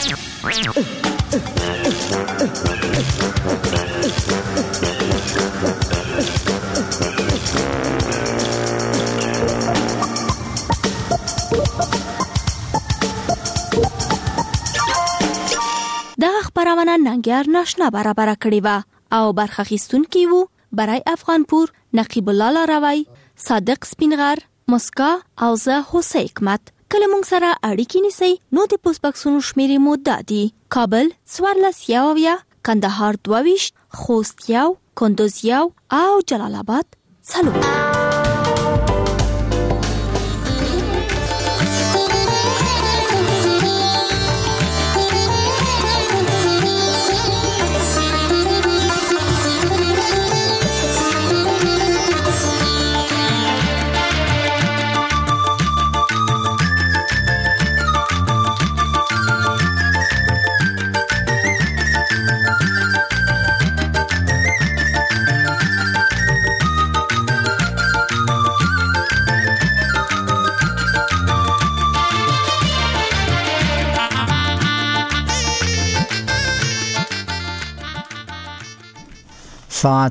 دغه خپرونه ننګیار ناشنا برابر کړې وه او برخه اخیستونکي وو برای افغانپور نقیب الله لاروی، صادق سپینغر، مسکا او زه حسین حکمت. کله مونږ سره اړیکې نیسئ نو د پوسټ بکسونو شمیرې مو دا دي: کابل 14 کندهار 22 خوست 1 کندوز 1 او جلال آباد 4. ساعت